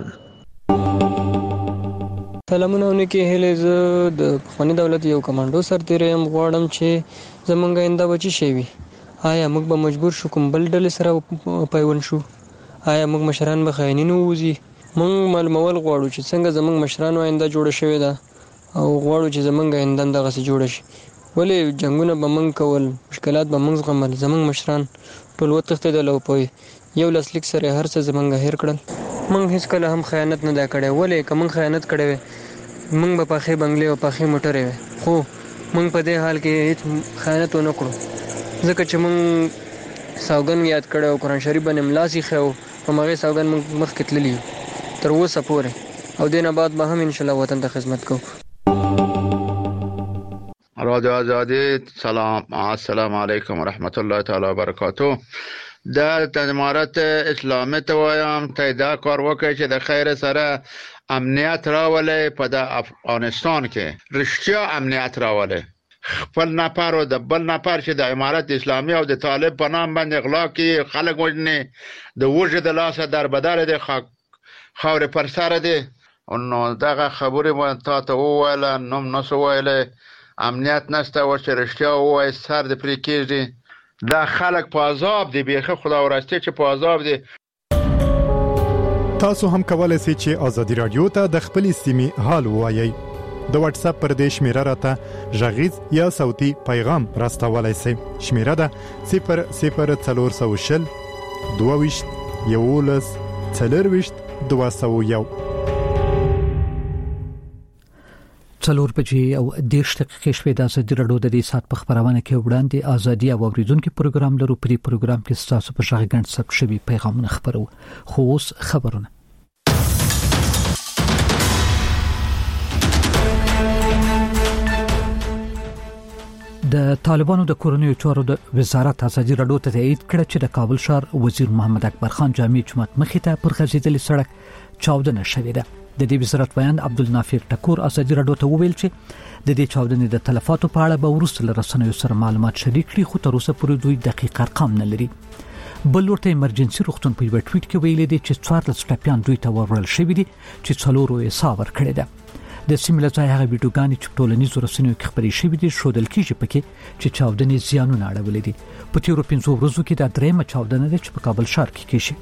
سلامونه ونکي هله زه د پخوانی دولت یو کمانډو سرتیرم غواړم چې زمونږ آینده بچی شي. آیا موږ به مجبور شو کوم بل ډلې سره پیوند شو؟ آیا موږ مشران به خاینین ووزي؟ موږ معلومول غواړو چې څنګه زمونږ مشران آینده جوړ شوی ده او غواړو چې زمونږ آینده دغه څه جوړ شي. ولې جنگونه به موږ کول، مشکلات به موږ زغمل، زمونږ مشران ټول وتښتېدل او په یو لاسلیک سره هر څه زمونږ هیر کړل. موږ هیڅ کله هم خیانت نه دا کړی. ولې که موږ خیانت کړی وی موږ به پاخې بنگلې او پاخې موټرې وی، خو موږ په دې حال کې هیڅ خیانت ونه کړو ځکه چې موږ سوګند یاد کړی او قرآن شریف باندې ملا سیخی او په هغې سوګند موږ مخکې تللي یو تر اوسه پورې او دې نه بعد به هم انشاءالله وطن ته خدمت کوو. رادیو آزادی سلام، السلام علیکم ورحمت الله تعالی وبرکاته. د امارت اسلامي ته وایم ته دا کار وکړي چې د خیر سره امنیت راولي په د افغانستان کې رښتیا امنیت راولي. خپل نفر او د بل نفر چې د امارت اسلامي او د طالب په نام باندې غلا کوي، خلک وژني، د وژه د لاسه در بدر د خاور پر سر دي. نو دغه خبرې مې تاسو وویل نوم نسو ویلې امنیت نشته او چې رښتیا وایي سر د پرې کېږي دا خلک په عذاب دي بیخي خدا ورسته چې په عذاب دي. تاسو هم کولای شئ چې ازادي رادیو ته د خپل سیمې حال ووایي. د واتس اپ پر دې شمیره راته ژغیز یا صوتي پیغام راستولای شئ. شمیره ده 00420 22 11 40 201. 4 بجې او 10 دقیقې شوې د ازادي رادیو د دې سات په خبرونه کې وړاندې ازادي او اوریدونکو پروګرام لرو. په دې پروګرام کې تاسو په ژغ غنډ ثبت شوی پیغامونه خبرو. خو اوس خبرونه. د طالبانو د کورنیو چارو د وزارت ازادي رادیو ته تایید کړ چې د کابل ښار وزیر محمد اکبر خان جامع جماعت مخې ته پر غځېدلې سړک چاودنه شوې ده. د دې وزارت بیان عبدالنافع ټکور ازادي رادیو ته وویل چې د دې چاودنې د تلفاتو په اړه به وروسته له رسنیو سره معلومات شریک کړي، خو تر اوسه پورې دوی دقیق ارقام نه لري. بل ورته ایمرجنسي روغتون په یو ټویټ کې ویلي دي چې 14 ټپيان دوی ته ورول شوی دي چې 4 یې ساور کړی ده. د سیمې له ځای هغه ویډیوګانې چې ټولنیزو رسنیو کې خبرې شوې دي ښودل کېږي پکې چې چاودنې زیانونه اړولې دي. په تیرو 5 ورځو کې دا درېمه چاودنه ده چې په کابل ښار کې کېږي.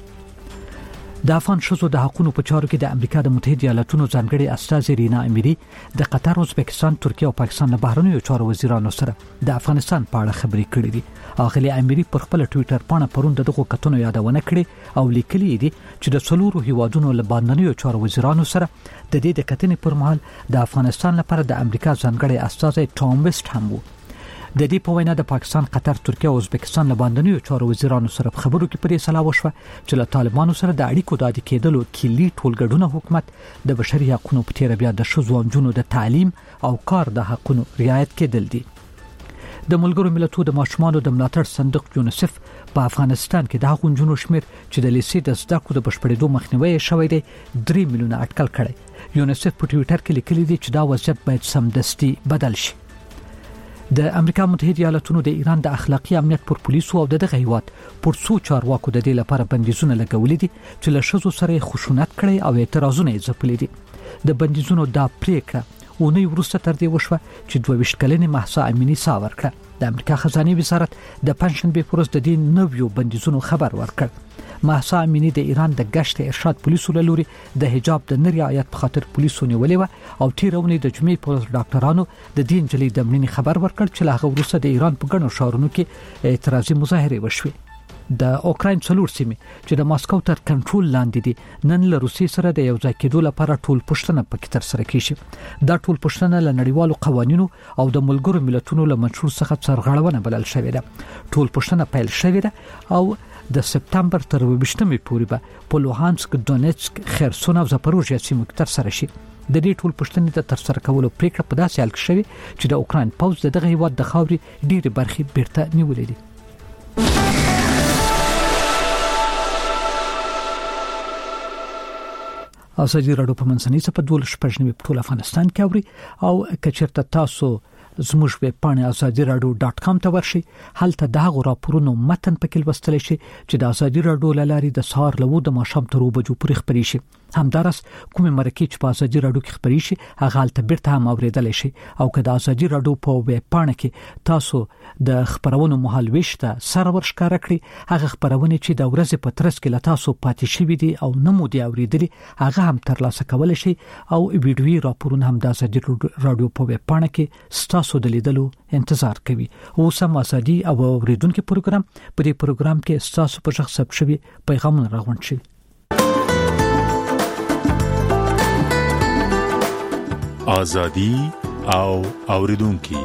د افغان ښځو د حقوقو په چارو کې د امریکا د متحده ایالاتونو ځانګړي استازي رینا امیری د قطر، ازبکستان، ترکیه او پاکستان له بهرنیو چارو وزیرانو سره د افغانستان په اړه خبرې کړې دي. اغلی امیری پر خپل ټوئیټر باندې پرون دغه کتنو یادونه کړې او لیکلي دي چې د څلورو هیوادونو له باندنیو چارو وزیرانو سره د دې د کتنې پر مهال د افغانستان لپاره د امریکا ځانګړي استازي ټام ویسټ هم وو. د دې په وینا د پاکستان، قطر، ترکیه او ازبکستان له باندنیو چارو وزیرانو سره خبرو کې پرې سلا وشوه چې له طالبانو سره د اړیکو د عادي کېدلو کلی ټولګډونه حکومت د بشري حقوقو په تیر بیا د ښځو او نجونو د تعلیم او کار د حقوقو رعایت کېدل دي. د ملګرو ملتونو د ماشومانو د ملاتړ صندوق یونیسف په افغانستان کې د هغو نجونو شمیر چې د لیسې د زده کړو د بشپړېدو مخنیوي شوی دی 3 میلیونه اټکل کړی. یونیسف په ټوئیټر کې لیکلي دي چې دا وضعیت باید سمدستي بدل شي. د امریکا متحده ایالاتونو د ایران د اخلاقی امنیت پر پولیسو او دغه هیواد پر څو چارواکو د دې لپاره بندیزونه لګولې دي چې له شذو سره خشونت کړي او اعتراضونه یې ځپلي دي. د بندیزونو دا پریکړه اونۍ وروسته تر دې وشوه چې 22 کلنې مهسا امینی ساور کړه. د امریکا خزانه وزارت د پنځشنبه پر ورځ د دې نویو بندیزونو خبر ورکړ. مهسا امینی د ایران د گشت ارشاد پولیسو لوري د حجاب د نه رعایت په خاطر پولیسو نیولې و او تیرونی د جمعې پر ډاکټرانو د دین جلی د امنیتي خبر ورکړ چې له هغه وروسته د ایران په ګڼو ښارونو کې اعتراضي مظاهره وشوه. د اوکراین څلور سیمې چې د ماسکو تر کنټرول لاندې دي نن له روسیې سره د یو ځای کېدو لپاره ټول پښتنه پکې تر سره کیږي. دا ټول پښتنه له نړیوالو قوانینو او د ملګرو ملتونو له منشور څخه سرغړونه بلل شوې ده. ټول پښتنه پیل شوې ده او د سپتمبر تر 28مې پورې به په لوهانسک، دونیتسک، خرسون او زاپروژیا سیمو کې تر سره شي. د دې ټول پښتنې د تر سره کولو پریکړه په داسې حال کې شوې چې د اوکراین پوځ دغه هیواد د خاورې ډېرې برخې بیرته نیولې دي. ازادي رادیو په منځنۍ صفحه 12 په ټول افغانستان کې اوري او کچرته تاسو زموږ ویب پاڼه azadi.radio.com ته ورشي. هلته د هغو راپورونو متن پکې لوستلی شي چې د ازادي رادیو لاري د سهار له 9 د ماښام تر 2 بجو پورې خبري شي. همدارس کومه مرکه چې په ازادي رادیو کې خبري شي هغه هلته بیرته هم اوریدل شي. او که د ازادي رادیو په ویب پاڼه کې تاسو د خبرونو محل وشته سرور ښکار کړی هغه خبرونه چې د ورځې په ترڅ کې لتاسو پاتې شوی دي او نمو دی اوریدلی هغه هم ترلاسه کول شي او ویډیوي راپورونه هم د ازادي رادیو په ویب پاڼه کې تاسو د لیدلو انتظار کوي. او سم ازادي او اوریدونکو پروګرام په دې پروګرام کې تاسو په شخص ثبت شوی پیغامونه راغونډ شي. ازادي او اوریدونکو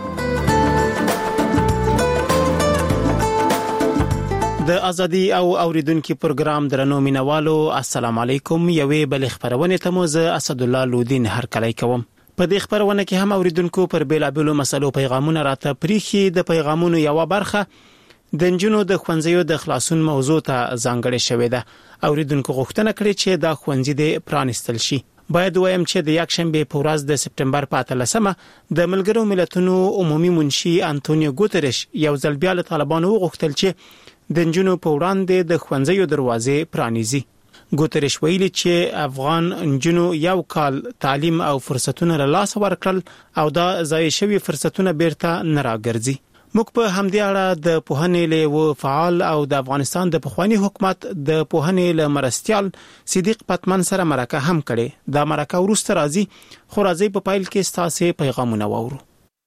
د ازادي او اوریدونکو پروګرام درنو مینوالو السلام علیکم. یوې بل خبرونه ته مو زه اسد الله لودین هر کله کوم. په دې خبرونه کې هم اوریدونکو پر بیلابلو مسلو پیغامونه راته پریخي. د پیغامونو یو برخه د نجونو د خوندزیو د خلاصون موضوع ته ځانګړې شوې ده. اوریدونکو غوښتنه کړې چې دا خوندزي د پرانستل شي. باید وایم چې د یکشنبه په ورځ د سپټمبر په 13مه د ملګرو ملتونو عمومي منشي انټونیو ګوتریش یو ځل بیا له طالبانو غوښتل چې د نجونو په وړاندې د خوندزیو دروازې پرانیزي. ګوتریش ویلي چې افغان انجنونو یو کال تعلیم او فرصتونه له لاس ورکړل او دا ضایع شوی فرصتونه بیرته نه راګرځي. موږ په همدې اړه د پوهنې له فعال او د افغانستان د پخوانی حکومت د پوهنې له مرستيال صدیق پتمن سره مرکه هم کړې. دا مرکه ورسته راځي خو راځي په پایل کې ستاسو پیغامونه وورو.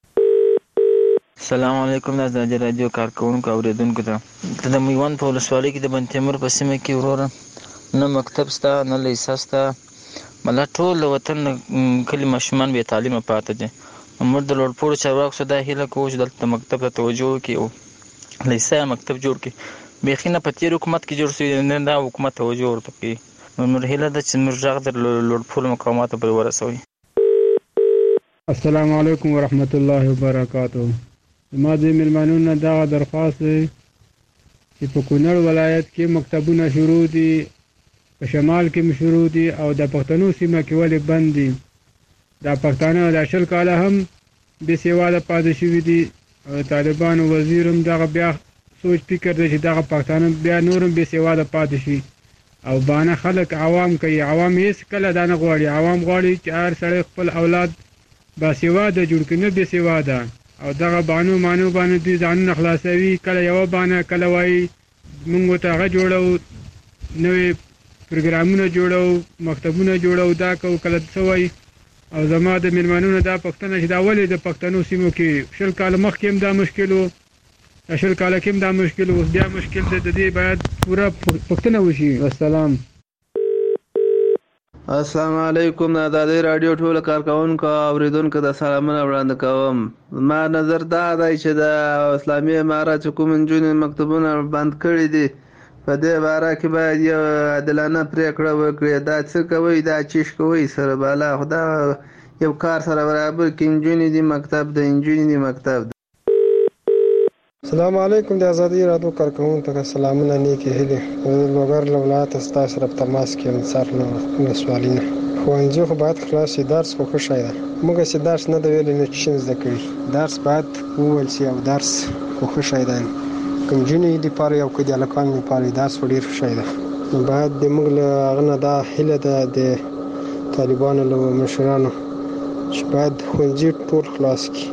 السلام علیکم د ازادي رادیو کارکونکو اوریدونکو ته د میوان په ولسوالۍ کې د بنتمر په سیمه کې وروره نه مکتب ستا نه لیسانس ستا مله ټول وطن کلی ماشومان به تعلیم پاتې دي. موږ د لوړپوړو چارواکو څخه دا هیله کوو چې دلته مکتب ته توجه وکړي او لیسه مکتب جوړ کړي. بیخي نه په تېر حکومت کې جوړ شوی نه دا حکومت توجه ورته کوي. موږ هیله ده چې موږ غږ د لوړپوړو مقاماتو پورې ورسوي. السلام علیکم ورحمت الله وبرکاته. ما د ملمنونو دا درخواست دی چې په کونړ ولایت کې مکتبونه شروع دي، په شمال کې شروع دي او د پښتنو سیمه کې ولې بند دي. دا پښتانه د 10 کال هم بې سواده پاتې شوي دي او طالبانو وزیر هم دغه بیا سوچ فکر دی چې دغه پښتانه بیا نورم بې سواده پاتې شي او باندې خلک عوام کوي. عوام هیڅ کله دا نه غواړي. عوام غواړي چې هر سړی خپل اولاد باسواده جوړ کړي نه بې سواده او دغه مانو باندې دوی ځانونه خلاصوي. کله یو باندې کله وایي موږ ته هغه جوړو نوې پروګرامونه جوړو مکتبونه جوړو دا کو کله څه وایي. او زما د ملمنونو دا پښتنه چې دا ولې د پښتنو سیمو کې 10 کال مخکې هم دا مشکل وو، 10 کال کې هم دا مشکل وو، بیا مشکل د دې باید پورا پښتنه وشي. والسلام. السلام علیکم د ازادي رادیو ټول کارکونکو اوریدونکو د سلامونه وړاندې کوم. ما نظر دا دی چې د اسلامي امارات کوم انجونې مکتبونه بند کړي دي، په دې باره کې باید یو عادلانه پریکړه وکړي. دا څه کوي، دا چیش کوي سره بالا خدا یو کار سره برابر کې انجونې دي مکتب د انجونې دي مکتب. السلام علیکم د ازادي رادیو کارکونکو ته سلامونه نیکی هلي لوګر ولایت تاسو سره تماس کې انصار نو سوالینه خوانځو خو باید خلاص درس خو ښه شي. موږ چې درس نه دی ویل نه چې زده کړی درس باید وول شي او درس خو ښه شي دی. کوم جنې دی پاره یو کدي الکان نه پاره درس وړي شي دی. باید د موږ له غنه دا هله د طالبانو له مشرانو چې باید خوانځي ټول خلاص کی.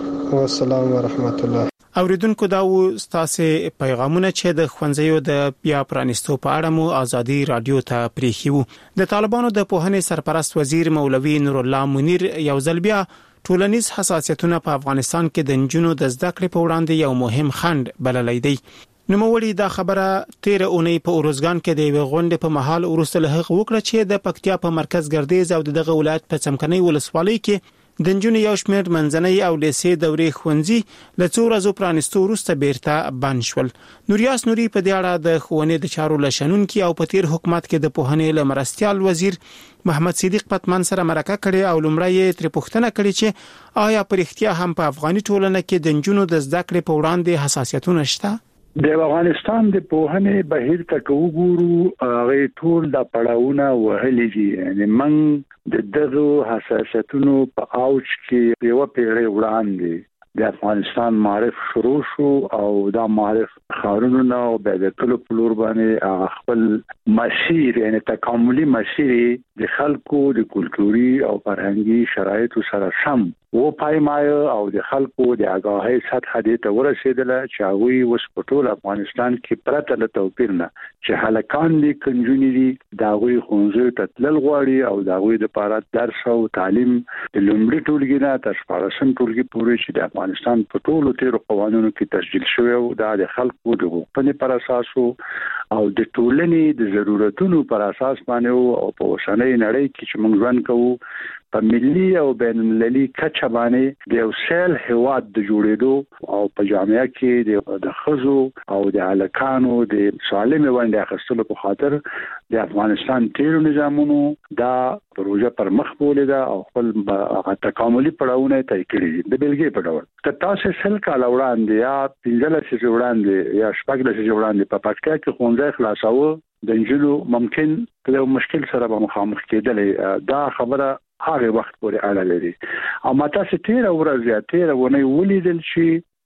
والسلام ورحمت الله. اوریدونکو دا و ستاسو پیغامونه چې د خوانځیو د بیا پرانستو په اړه مو ازادي رادیو ته پریښیو. د طالبانو د پوهنې سرپرست وزیر مولوي نور الله منیر یو ځل بیا ټولنیز حساسیتونه په افغانستان کې د انجونو د زده کړې په وړاندې یو مهم خنډ بللی دی. نوموړي دا خبره 13 اونۍ په اورزګان کې د غونډې په محل ورسته له وکړه چې د پکتیا په مرکز ګردیز او دغه ولایت په څمکنۍ ولسوالۍ کې د انجونو یو شمېر منځنۍ او لیسې دورې خوندزي له څو ورځې پرانستو وروسته بیرته بند شول. نوریاس نوري په دې اړه د ښوونې د چارو لشنونکي او په تیر حکومت کې د پوهنې له مرستيال وزیر محمد صدیق پتمن سره مرکه کړې او لومړی تر پوښتنه کړې چې آیا پر اختیار هم په افغاني ټولنه کې د انجونو د زده کړې په وړاندې حساسیتونه شته؟ د افغانستان د پوهنې بهیر ته وګورو هغه ټول د پړاوونه وهلې دي. یعنی من د دغه حساسیتونو په اوج کې یو پیړۍ وړاندې د افغانستان معرف شروع شو او دا معرف خارونو او د ټولو پلور باندې خپل مسیر یعنی تکاملي مسیر د خلکو د کلتوري او فرهنګي شرایطو سره سم و پایمای او د خلکو د آگاهی سطح دې ته ورسېدل چې هغه وس په ټول افغانستان کې پرته له توپیر نه چې هلکان دي کنجونی دي دا غوي خونځو ته تلل غواړي او دا غوي د پاره درس او تعلیم د لومړي ټولګي نه تر 14 ټولګي پورې چې د افغانستان په ټولو تیرو قوانینو کې تسجیل شوی او د خلکو د حقوقو پر اساس او د ټولنې د ضرورتونو پر اساس باندې او په وسنۍ نړۍ کې چې موږ ژوند کوو په ملي او بین المللي کچه باندې د یو سیل هواد د جوړېدو او په جامعه کې د خزو او د الکانو د سالمه ونډه اخیستلو په خاطر د افغانستان تیرو نظامونو دا پروژه پر مخ بولې ده او خپل تکاملي پړاوونه طی کړي د بلګې په ډول که تاسو سل کال وړاندې یا 15 وړاندې یا 14 وړاندې په پټکا کې خونځه خلاصاوه د انجلو ممکن په مشکل سره به مخامخ کېدل. دا خبره هغه وخت پورې اړه لري او ماته چې 13 ورځې 13 ونې ولیدل شي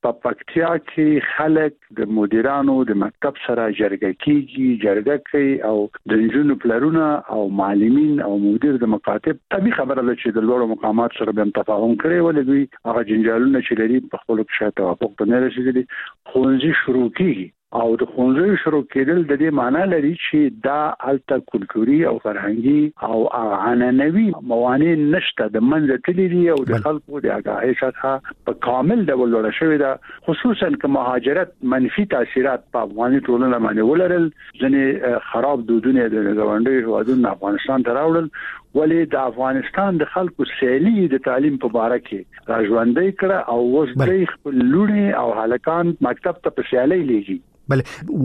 په پکتیا کې خلک د مدیرانو د مکتب سره جرګه کوي او د انجونو پلرونه او معلمین او مدیر د مکاتب طبي خبره ده چې د لوړو مقامات سره به تفاهم کړي ولې دوی هغه جنجالونه چې لري په خپل کې توافق ته نه رسیدلي ښوونځي شروع کیږي او د ښوونځي شروع کېدل د دې معنی لري چې دا الته کلتوري او فرهنګي او عنعنوي موانع نشته د منځ تللی دي او د خلکو د آگاهی سطح په کامل ډول لوړ شوې ده خصوصا که مهاجرت منفي تاثیرات په افغاني ټولنه باندې ولرل ځنې خراب دودونه د غونډې هوادونو افغانستان ته راوړل ولې د افغانستان د خلکو سیالي د تعلیم په اړه کې راځوندې کړه او اوس د خپل لوري او هلکان مکتب ته په سیالي لیږي بل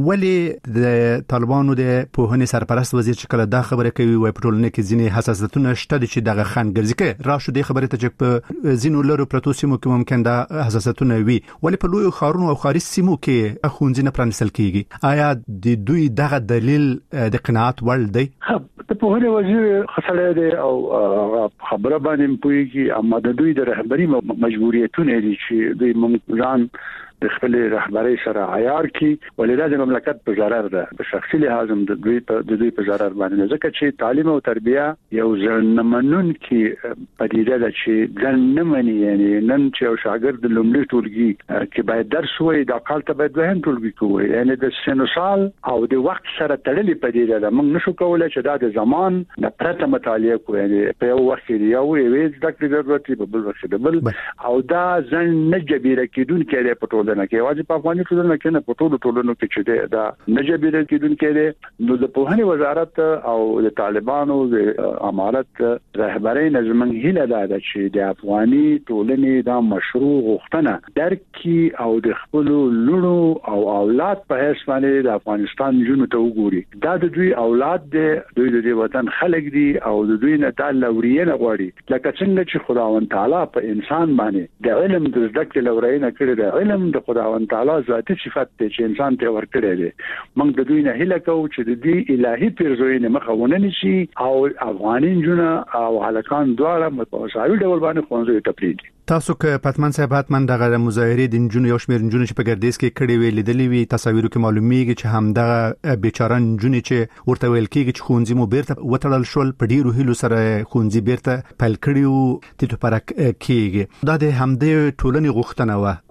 ولې د طالبانو د پوهنې سرپرست وزیر چې کله دا خبره کوي وای په ټولنه کې ځینې حساسیتونه شته چې دغه خنګرځي کې راشو د خبره ته چې په ځینو لرو پروتو سیمو کې ممکن دا حساسیتونه وي ولې په لوی خارونو او خارج سیمو کې خونځي نه پرانیستل کیږي آیا د دوی دغه دلیل د قناعت وړ دی د پوهنې وزیر خسړې دی او خبره باندې پوهیږي اما د دوی د رهبری مجبوریتونه دي چې دوی ممکن د خپل رهبری سره عیار کی ولې د مملکت په ضرر ده په شخصي لحاظ د دوی په ضرر باندې ځکه چې تعلیم او تربیه یو ځنمنون کې پدیده ده چې ځنمنی یعنی نن چې یو شاګرد د لومړي ټولګي کې باید درس وایي د کال ته باید وهم ټولګي کوي یعنی د سنوسال او د وخت سره تړلې پدیده ده موږ نشو کولای چې دا د زمان د پرته مطالعه کوو یعنی په یو وخت کې یو ویز د ضرورت په بل وخت د بل او دا ځن نه جبیره کیدونکې دی په ټولنه کې واجب په افغاني ټولنه کې نه په ټولنو کې چې دا نه جبیره کیدونکې دی نو د پوهنې وزارت او د طالبانو د امارت رهبری نظم هیله ده چې د افغاني ټولنې دا مشروع غوښتنه درکې او د خپل لونو او اولاد په هیڅ باندې د افغانستان جنو ته وګوري دا د دوی اولاد دي دوی د وطن خلک دي او د دوی نه تعالی لورینه غواړي لکه څنګه چې خداوند تعالی په انسان باندې د علم د زده کړې لورینه کړی د علم د خداوند تعالی ذاتي صفات ته چې انسان ته ورکړي دي موږ د دوی نه هیله کوو چې د دې الهي پیرزوینه مخاونه نشي او افغانین جونه او هلکان دواړه متوازی ډول باندې خوندې تپریږي تاسو که پتمن صاحب حتمن دغه مظاهره د جنونو یو شمېر جنونو چې په ګردیز کې کړي وی لیدلې وی تصاویرو کې معلومیږي چې همدغه بیچاران جنونو چې ورته ویل کېږي چې خونځي مو بیرته وټړل شول په ډیرو هیلو سره خونځي بیرته پل کړیو ته پرک کېږي دا د همدې ټولنې غوښتنه و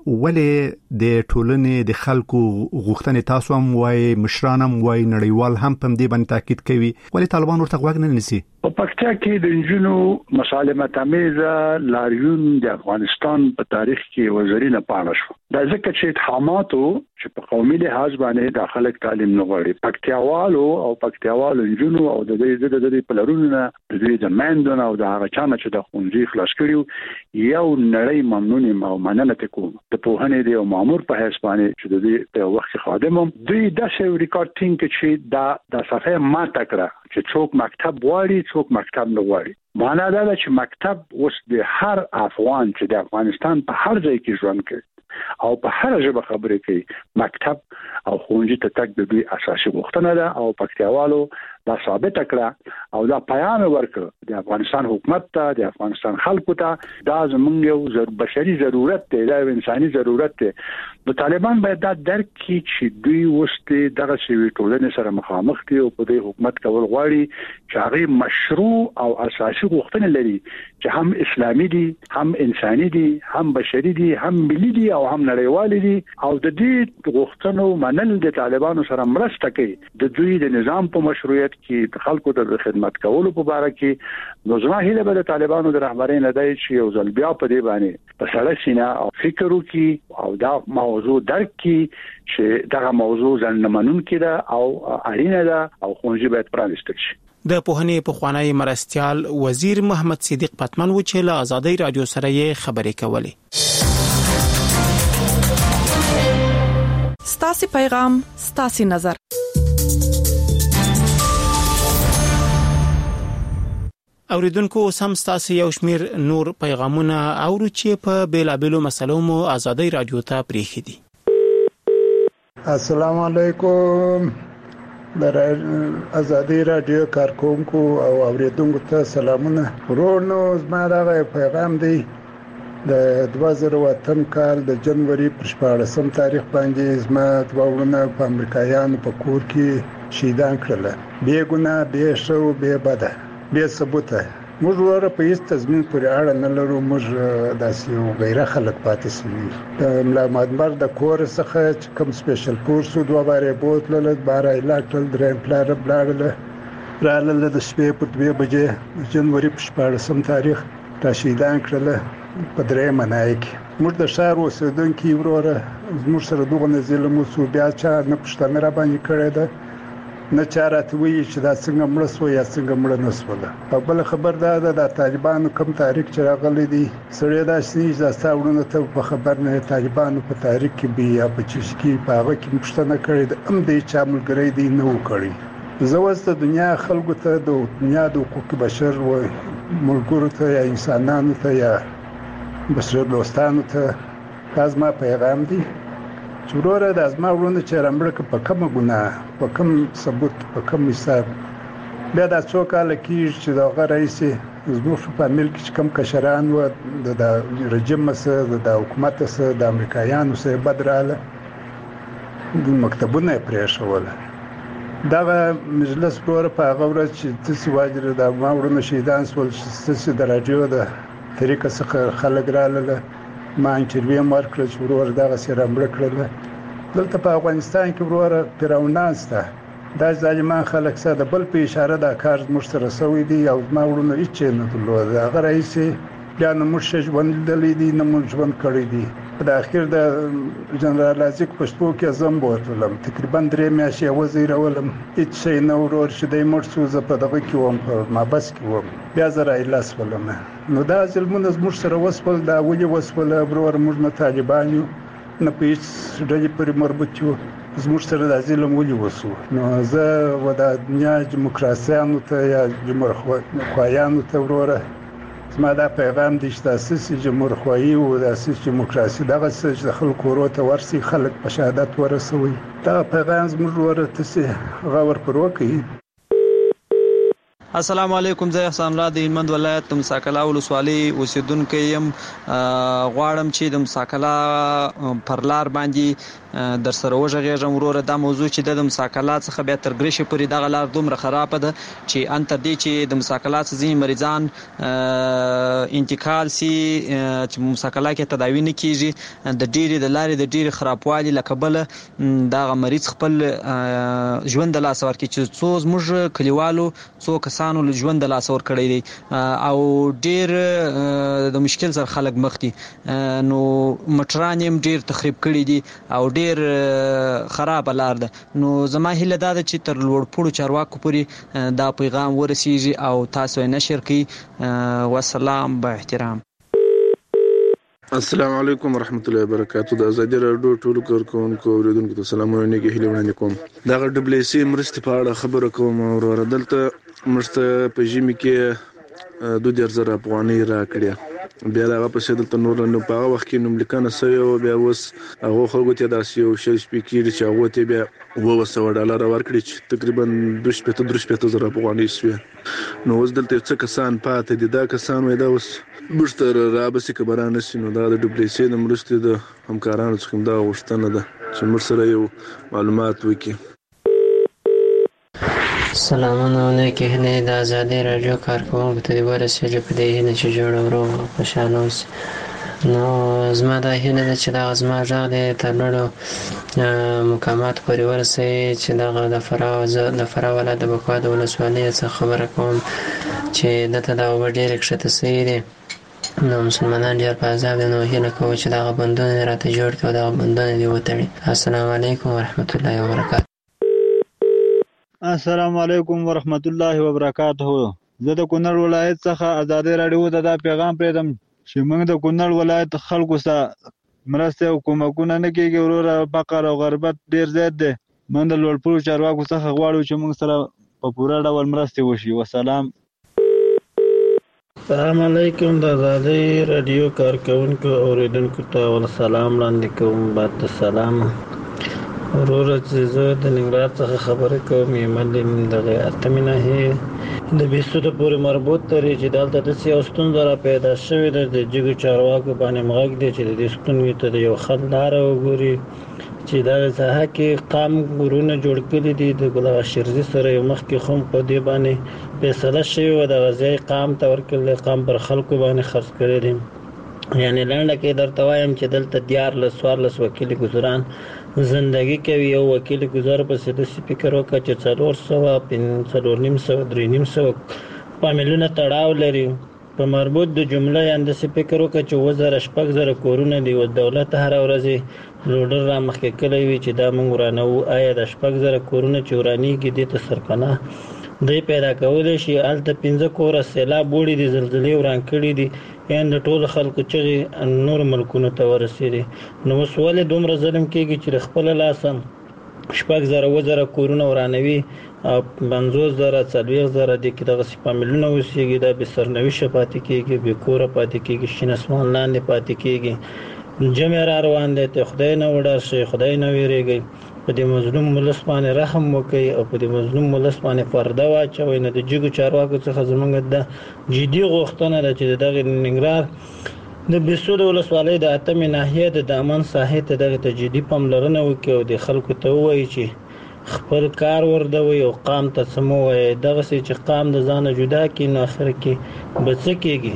ولې د ټولنې د خلکو غوښتنې تاسو هم وای مشران هم وای نړیوال هم په دې باندې تاکید کوي ولې طالبان ورته غوږ نه نیسي په پکتیا کې د انجونو مسالمت امیزه لاریون د افغانستان په تاریخ کې وزرینه پاڼه شو دا ځکه چې اتهاماتو چې په قومي لحاظ باندې داخله تعلیم نه غواړي پکتیاوالو او پکتیاوالو انجونو او د دې پلرونو د دې د مندون او د هغه چانه چې د خونځي خلاص کړیو یو نړۍ ممنون او مننه کوم د پوهنې دی او مامور په هیڅ باندې چې د دې په وخت خادمم دوی د شی ریکارډینګ چې دا صفه ما تکړه چې څوک مکتب غواړي څوک مکتب نه غواړي معنا دا ده چې مکتب اوس د هر افغان چې د افغانستان په هر ځای کې ژوند کوي او په هر ژبه خبرې کوي مکتب او ښوونځي ته تک د دوی اساسي غوښتنه ده او پکتیاوالو دا ثابت کړه او دا پیغام ورکړ د افغانستان حکومت ته د افغانستان خلکو ته دا زموږ یو بشري ضرورت دی دا انساني ضرورت دی نو طالبان باید دا درک کړي چې دوی وسته دغه شوی ټولنې سره مخامخ دي او په دې حکومت کول غواړي چې هغه مشروع او اساسي غوښتنه لري چې هم اسلامي دي هم انساني دي هم بشري دي هم ملي دي او هم نړیوال دي او د دې غوښتنو منل د طالبانو سره مرسته کوي د دوی د نظام په مشروعیت کې خلکو ته خدمت کولو په اړه کې نو زما هیله به د طالبانو د رهبرۍ نه دی چې یو ځل بیا په دې باندې په سړه سینه او فکر وکړي او دا موضوع درک کړي چې دا موضوع ځنمنون کې ده او اړینه ده او خونځي باید پرانیستل شي د پوهنې په خوانی مرستيال وزیر محمد صدیق پتمن و چې له آزادۍ رادیو سره یې خبرې کولې ستاسي پیغام ستاسي نظر اوریدونکو سم ستاسي یو شمیر نور پیغامونه اورو چې په بیلابلو مسلو مو آزادۍ رادیو ته پریخي دي السلام علیکم د آزادۍ رادیو کارکونکو او اوریدونکو ته سلامونه ورونو زما دا پیغام دی د 2008 کال د جنوري پر 14 تاریخ باندې زما دوه ورونه په امریکایانو په کور کې شهیدان کړل. بې ګناه، بې شو، بې بده، بې ثبوته. موږ ورته په هیڅ تضمین پورې اړه نه لرو. موږ داسې یو غیر خلک پاتې شوي. د ملا محمد د کور څخه چې کوم سپیشل فورس دوه بارې بوتل بارا لاټل درې پلار بلاړل رااله د شپې په 2 بجې جنوري په 14 تاریخ را شهیدان کړل په درې منای کې. موږ د شهر اوسیدونکو وروره موږ سره دغه نزل مو سو بیا چا نه پښتنه را باندې کړې ده، نه چارته وی چې دا څنګه مړ سو یا څنګه مړ نه سوله. په بل خبر ده د طالبانو کوم تاریخ چې راغلي دي سړی دا شنیج دا ستاورونه ته په خبر نه طالبانو په تاریخ کې بیا په چشکی په هغه کې پښتنه کړې ده ام دې چا ملګری دی نه وکړي. زه واست دنیا خلکو ته د دنیا د حقوق بشر و ملګرو ته یا انسانانو ته یا بشر دوستانو ته لازمه پیغام دی چې وروره د ازما ورونه چې رمړک په کومه ګناه، په کوم ثبوت، په کوم حساب بیا د څو کال کې چې دا رئیس زموږ په فامیل کې کوم کشران و د رژیم سره د حکومت سره د امریکایانو سره بدراله د مکتبونه پرېښول. دا مجلس وروره په هغه ورځ چې تاسو واجر د ما ورونه شهیدان سول چې د رادیو د طریقه څخه خلک رااله ما انټرویو ورکړل چې وروره دغه سره مړ کړل. دلته په افغانستان کې وروره پیراونان سته دا ظالمان خلک سره د بل په اشاره دا کار موږ سره سوي دي او ما ورونه هیڅ نه درلود. هغه رئیس بیا نو موږ ژوند دلی دي نه موږ ژوند کړی دي. په اخر د جنرال ازیک پښتو کې زم بوتلم تقریبا 3 میاشتې وزیرولم هیڅ شي نه ورور چې د مرسوزه په دغه کې وم په مابس کې وم بیا زه رايلاس ولم. نو دا ظلمونه موږ سره وسول دا ولې وسول برور موږ نه طالبان یو نه په هیڅ ډلې پورې مربوط یو زموږ سره د ظلم ولې وسو. نو زه و د دنیا دیموکراسيانو ته یا جمهوریت ته وروره زما دا پیغام دی چې تاسیس جمهوریت او د تاسیس دیموکراسي دغه څه چې خلکو وروته ورسي خلک په شهادت ورسوي. دا پیغام زموږ ورته څه غور پر وکي. السلام علیکم، زه احسان الله د هلمند ولایت مساکلا ولسوالۍ اوسیدونکی یم. غواړم چې د مساکلا پر لار باندې در سره وژغېږم وروره. دا موضوع چې د مساکلا څخه بیا تر ګریشې پورې دغه لار دومره خراب ده چې ان تر دې چې د مساکلا څخه ځینې مریضان انتقال سي چې مساکلا کې تداوی نه کیږي د ډېرې د لارې د ډېرې خرابوالي له کبله دغه مریض خپل ژوند د لاسه ورکړي چې څو زموږ کلیوالو څو کسانو له ژوند د لاسه ورکړی دی او ډېر د مشکل سره خلک مخ دي. نو موټران یې ډېر تخریب کړي دي او ډېر خراب لار ده. نو زما هیله دا ده چې تر لوړپوړو چارواکو پورې دا پیغام ورسیږي او تاسو یې نشر کړئ. والسلام با احترام. السلام علیکم ورحمت الله وبرکاتہ. د ازادي راډیو ټولو کارکونکو اوریدونکو ته سلامونه کې هیله وړاندې کوم. دا ډبلیسي مرستې په اړه خبره کوم. ورور دلته مرسته په جمی کې 2000 افغانۍ راکړه بیا دا په سیدل نور نو په هغه وخت کې نوم لیکنه سوی او بیا اوس هغه خلکو ته داسې یو شل سپیکر چې هغه ته بیا $200 ورکړي چې تقریبا 250,000 افغانۍ شوی. نو اوس دلته څه کسان پاتې دي دا کسان وای دا اوس مشتر رابسي کبرانه سينو دا د ډبلیسي د مرستې د همکارانو څخه دا غوښتنه ده چې موږ سره یو معلومات وکړي. سلامونه علیکم هنه د ازادي رادیو کارکونکو ته ورسېږي په دې هنه چې جوړ ورو خوشاله اوس. نو زما د هنه د چې د زما ژغ د ترلو مقامات پورې ورسې چې د فرا ولایت د بکوا د ولسوالۍ څخه خبره کوم چې دته دا وړ کښته سي دي. نو مسلمانان ډېر په عذاب دي. نو هیله کوو چې دغه بندونه راته جوړ کړي او دغه بندونه دې وتړي. السلام علیکم ورحمت الله وبرکاتہ. السلام علیکم ورحمت الله وبرکاتہ. زه د کونړ ولایت څخه ازادي راډیو ته دا پیغام پرېږدم چې موږ د کونړ ولایت خلکو سره مرسته او کومکونه نه کېږي. وروره فقر او غربت ډېر زیات دی. موږ د لوړپوړو چارواکو څخه غواړو چې موږ سره په پوره ډول مرستې وشي. وسلام. السلام علیکم. د ازادي راډیو کارکونکو اوریدونکو ته ول سلام وړاندې کوم. بعد السلام. ورور چې زه د ننګرهار څخه خبرې کوم یمن د اتمنه د بیسو پورې مربوط ترې چې دلته د سیاستون درا پیدا شوې ده د جګو چارواکو باندې مغاک دي چې د ستونی ته د یو خلدار وګوري چې دا ځکه کې قام ګورونه جوړ کړي دي د ګل شرزي سره یو مخ کې خون په دی باندې فیصله شوی و د غزي قام تور کړل قام پر خلکو باندې خرڅ کړي دي یعنی لنډه کې درته وایم چې دلته دیار له سوار لس وکیل ګزاران زندگی کوي یو وکیل گزار په سیده سپیکر وکړي چې 400 فامیلونه تړاو لري په مربوط د جمله یاند سپیکر وکړي چې 2000 کورونه دی او دولت هر ورځ لوډر را مخکې کړی وي چې دا موږ ورانو آیا د 2000 کورونه چورانی کې د سرکنه دوی پیدا کولای شي الته 15 کوره سیلاب وړي د زلزلې وران کړي دي یان د ټول خلکو چې نور ملکونو ته ورسېدي نو وسوله دومره ظلم کېږي چې خپل لاسم 2000 کورونه ورانوي او 500,000 د کې دغه فامیلونه وسیږي د به سرنوي شپاتې کېږي به کور پاتې کېږي شینسمان لاندې پاتې کېږي جمع را روان دي ته خدای نه وډار شي خدای نه ویریږي په دې مظلوم ملت باندې رحم وکړي او په دې مظلوم ملت باندې پرده واچوي نه د جګو چارواکو څخه زمونږ د جدي غوښتنه ده چې دغه ننګرهار د بسود ولسوالۍ د اتمې ناحیه د دامن ساحې ته دغه تجدید پاملرنه وکړي او د خلکو ته وایي چې خپل کار وردوي او قام ته سمو وایي دغه چې قام د ځان جدا کړي نو اخر کې بچ کېږي.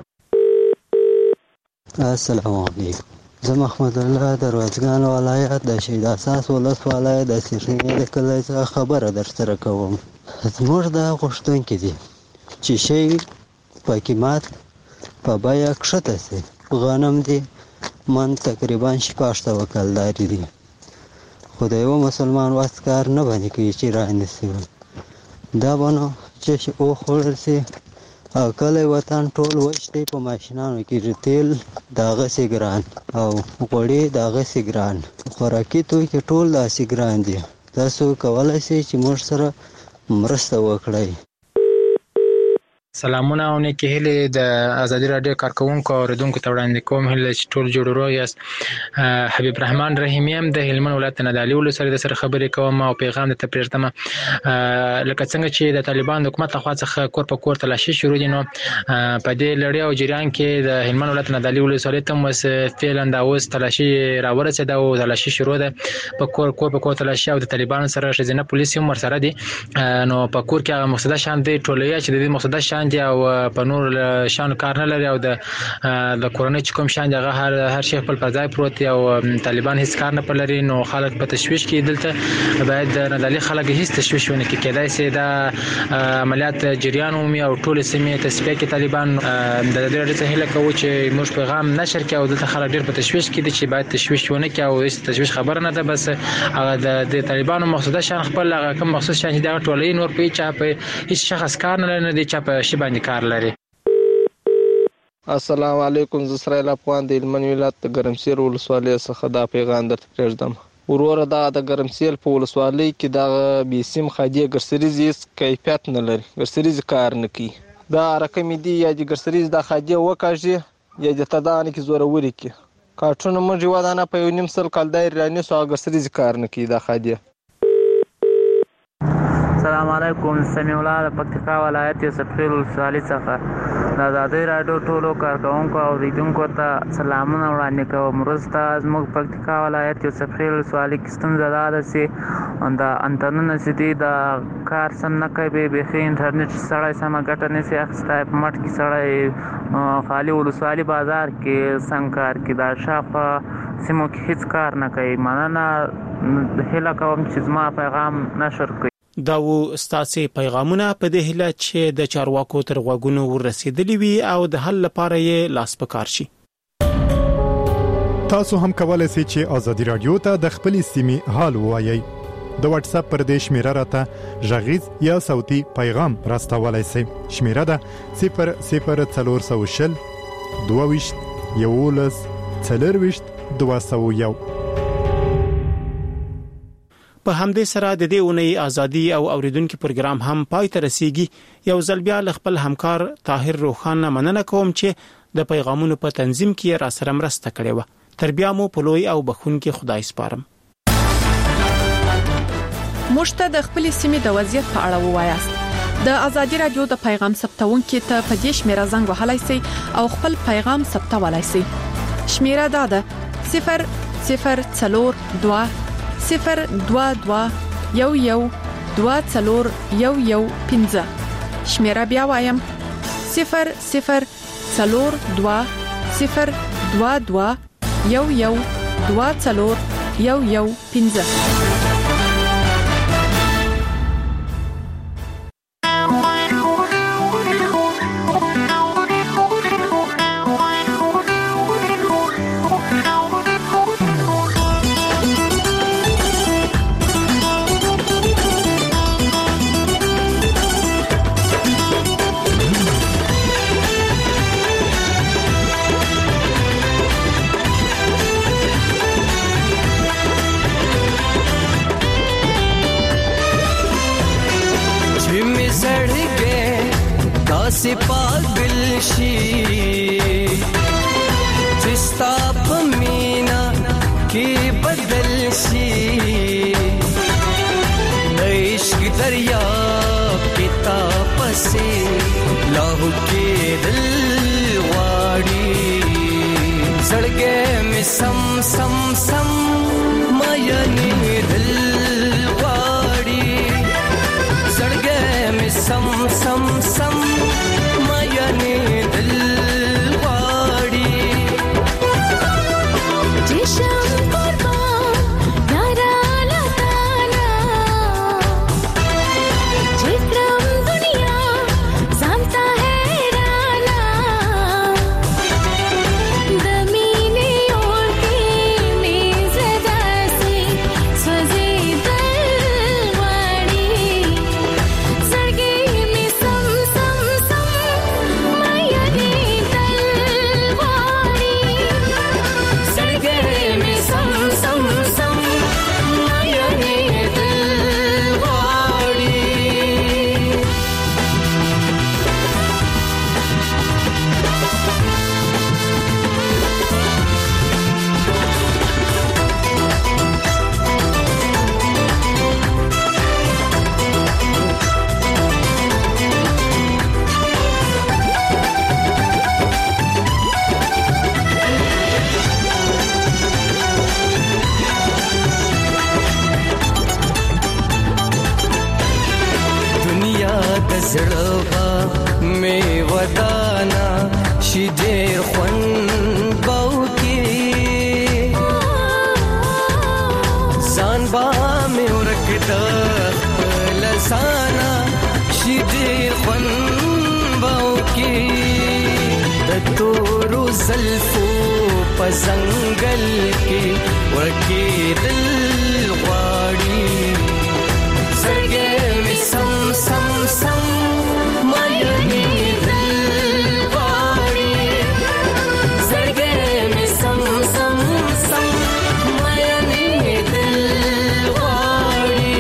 السلام علیکم. زه محمد الله د روزګان ولایت د شهید اساس ولسوالۍ د سیرینې د کلي څخه خبره درسره کوم. زموږ د غوښتونکو دي چې شی په قیمت په بیا کښته سي غنم دي من تقریبا 6 وکلداري دي خو د یو مسلمان واسکار نه باندې کوي چې رانیسي دا بانو چې او خورل سي او کله وطن ټول وشتي په ماشینانو کې تیل داغه سیګران او غوړي داغه سیګران خوراکي توکي کې ټول د سیګران دي تاسو کولای شئ چې موږ سره مرسته وکړئ. سلامونه او نیکی هیله د ازادي رادیو کارکونکو او اوریدونکو ته وړاندې کوم هیله چې ټول جوړ یاست. حبیب رحمان رحیمی هم د هلمند ولایت ندالي ولسوالۍ د سره خبرې کوم او پیغام د تپریرتم لکه څنګه چې د طالبان حکومت لخوا څخه کور په کور تلاشي شروع دي نو په دې لړۍ او جریان کې د هلمند ولایت ندالي ولسوالۍ ته مس فعلا د اوس تلاشي راورسېده او تلاشي شروع ده په کور په کور تلاشي او د طالبان سره شزینه پولیس هم سره دي نو په کور کې هغه مقصده شان دي ټولیا چې د دې مقصده شان دي او په نور شان کار نه لري او د کورونی چې کوم شان دغه هر شی خپل پر ځای پروت او طالبان هیڅ کار نه پلري نو خلک په تشويش کې دلته باید د ندالي خلک هیڅ تشويش ونه کې کېدای سي دا عملیات جریان عمومي او ټول سیمې تصفیه کې طالبان د دې اړه هله کوي چې موږ پیغام نشر کې او دلته خلک ډیر په تشويش کې دي چې باید تشويش ونه کې او هیڅ تشويش خبر نه ده بس هغه د طالبانو مقصده شان خپل هغه کوم مخصوص شان دي ټولې نور په چا په هیڅ شخص کار نه لري چې په شی باندې کار لري. السلام علیکم ز اسرائیل افغان د هلمند ولایت د ګرمسیر ولسوالۍ څخه دا پیغام درته پرېږدم. وروره دا د ګرمسیر په ولسوالۍ کې دا بیسیم خادي ګرسریز کیفیت نه لري ګرسریز کار نه کوي دا رقم دی یا د ګرسریز د خادي وکاږي یا د تدان کې زوروري کې کارټونه مې ودانه په یو نیم سل کال رانی سو ګرسریز کار نه کوي دا خادي. السلام علیکم سمیع الله د پکتیکا ولایت یوسف خیل ولسوالۍ څخه د ازادي رادیو ټولو کارکونکو او اوریدونکو ته سلامونه وړاندې کوم. وروسته زموږ پکتیکا ولایت یوسف خیل ولسوالۍ کې ستونزه دا ده چې د انټرنیټ نشي د کار سم نه کوي بېخي انټرنیټ سړی سمه ګټه نشي اخیستی په مټ کې سړی خالي ولسوالي بازار کې څنګه کار کوي دا شاوخوا سیمو کې هیڅ کار نه کوي. مننه هیله کوم چې زما پیغام نشر کړئ. دا و ستاسو پیغامونه په دې هله چې د چارواکو تر غوږونو ورسېدلی وي او د حل لپاره یې لاس پکار شي. تاسو هم کولای شئ چې ازادي رادیو ته د خپل سیمې حال وایي. د واتس اپ پر دې شمیره راته ژغیز یا صوتي پیغام راستولای شئ. شمیره ده 00420 22 11 40 201. په همدې سره د دې اونۍ ازادي او اوریدونکو پروګرام هم پای ته رسیږي. یو ځل بیا خپل همکار طاهر روخان مننه کوم چې د پیغامونو په تنظیم کې را سره مرسته کړې و. تر بیا مو په لوی او بخون کې خدای سپارم. موږ ته د خپل سیمې د وضعیت په اړه ووایاست. د ازادي رادیو د پیغام ثبتونکو ته په دې شمیره زنګ وهلای شئ او خپل پیغام ثبتولای شئ. شمیره دا ده 002 022 11 24115. شمیره بیا وایم 002 022 11 24115. से पागल शी जिस्ता पमीना के बदल शी इश्क दरिया पिता पसे लाहू के दिल वाड़ी सड़गे में सम सम सम मायने दिल वाड़ी सड़गे में सम सम सम मायने दिल वाड़ी जिशम कुर्बान नारा लताना जिक्रम दुनिया जानता है राना दमीने ओढ़े में ज़दा से स्वज़े दिल वाड़ी सड़गे में सम सम सम मायने दिल वाड़ी सड़गे में सम सम सम मायने दिल वाड़ी दुनिया दजड़वा में वदाना शिदेर ख़ुन बाउकी जानबा में उरकदा लसाना शिदेर ख़ुन बाउकी दतोरो ज़ल्फ़ो पजंगल के उरके दिल वाड़ी सड़गे में सम सम सम मायने दिल वाड़ी सड़गे में सम सम सम मायने दिल वाड़ी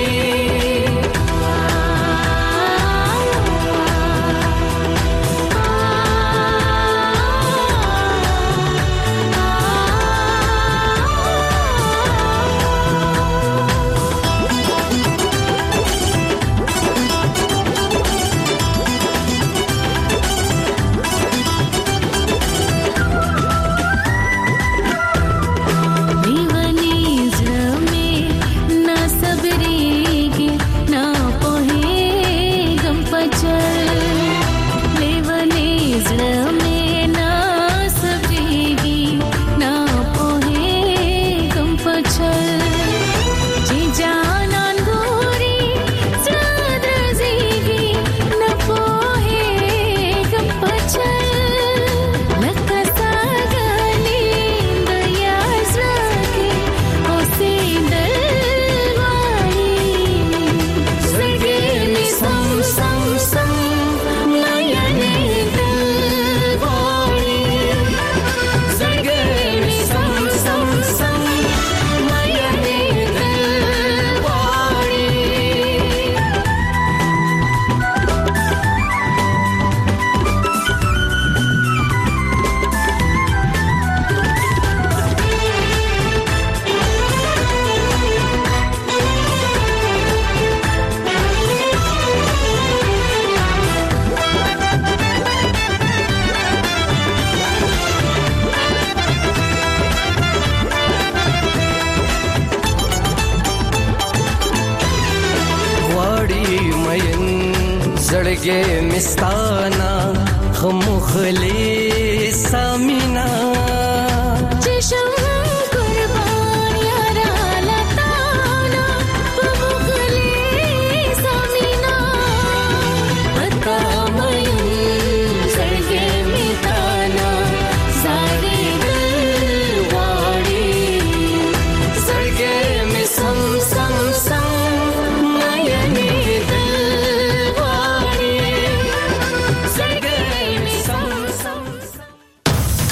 زړګې مستانا خمخلي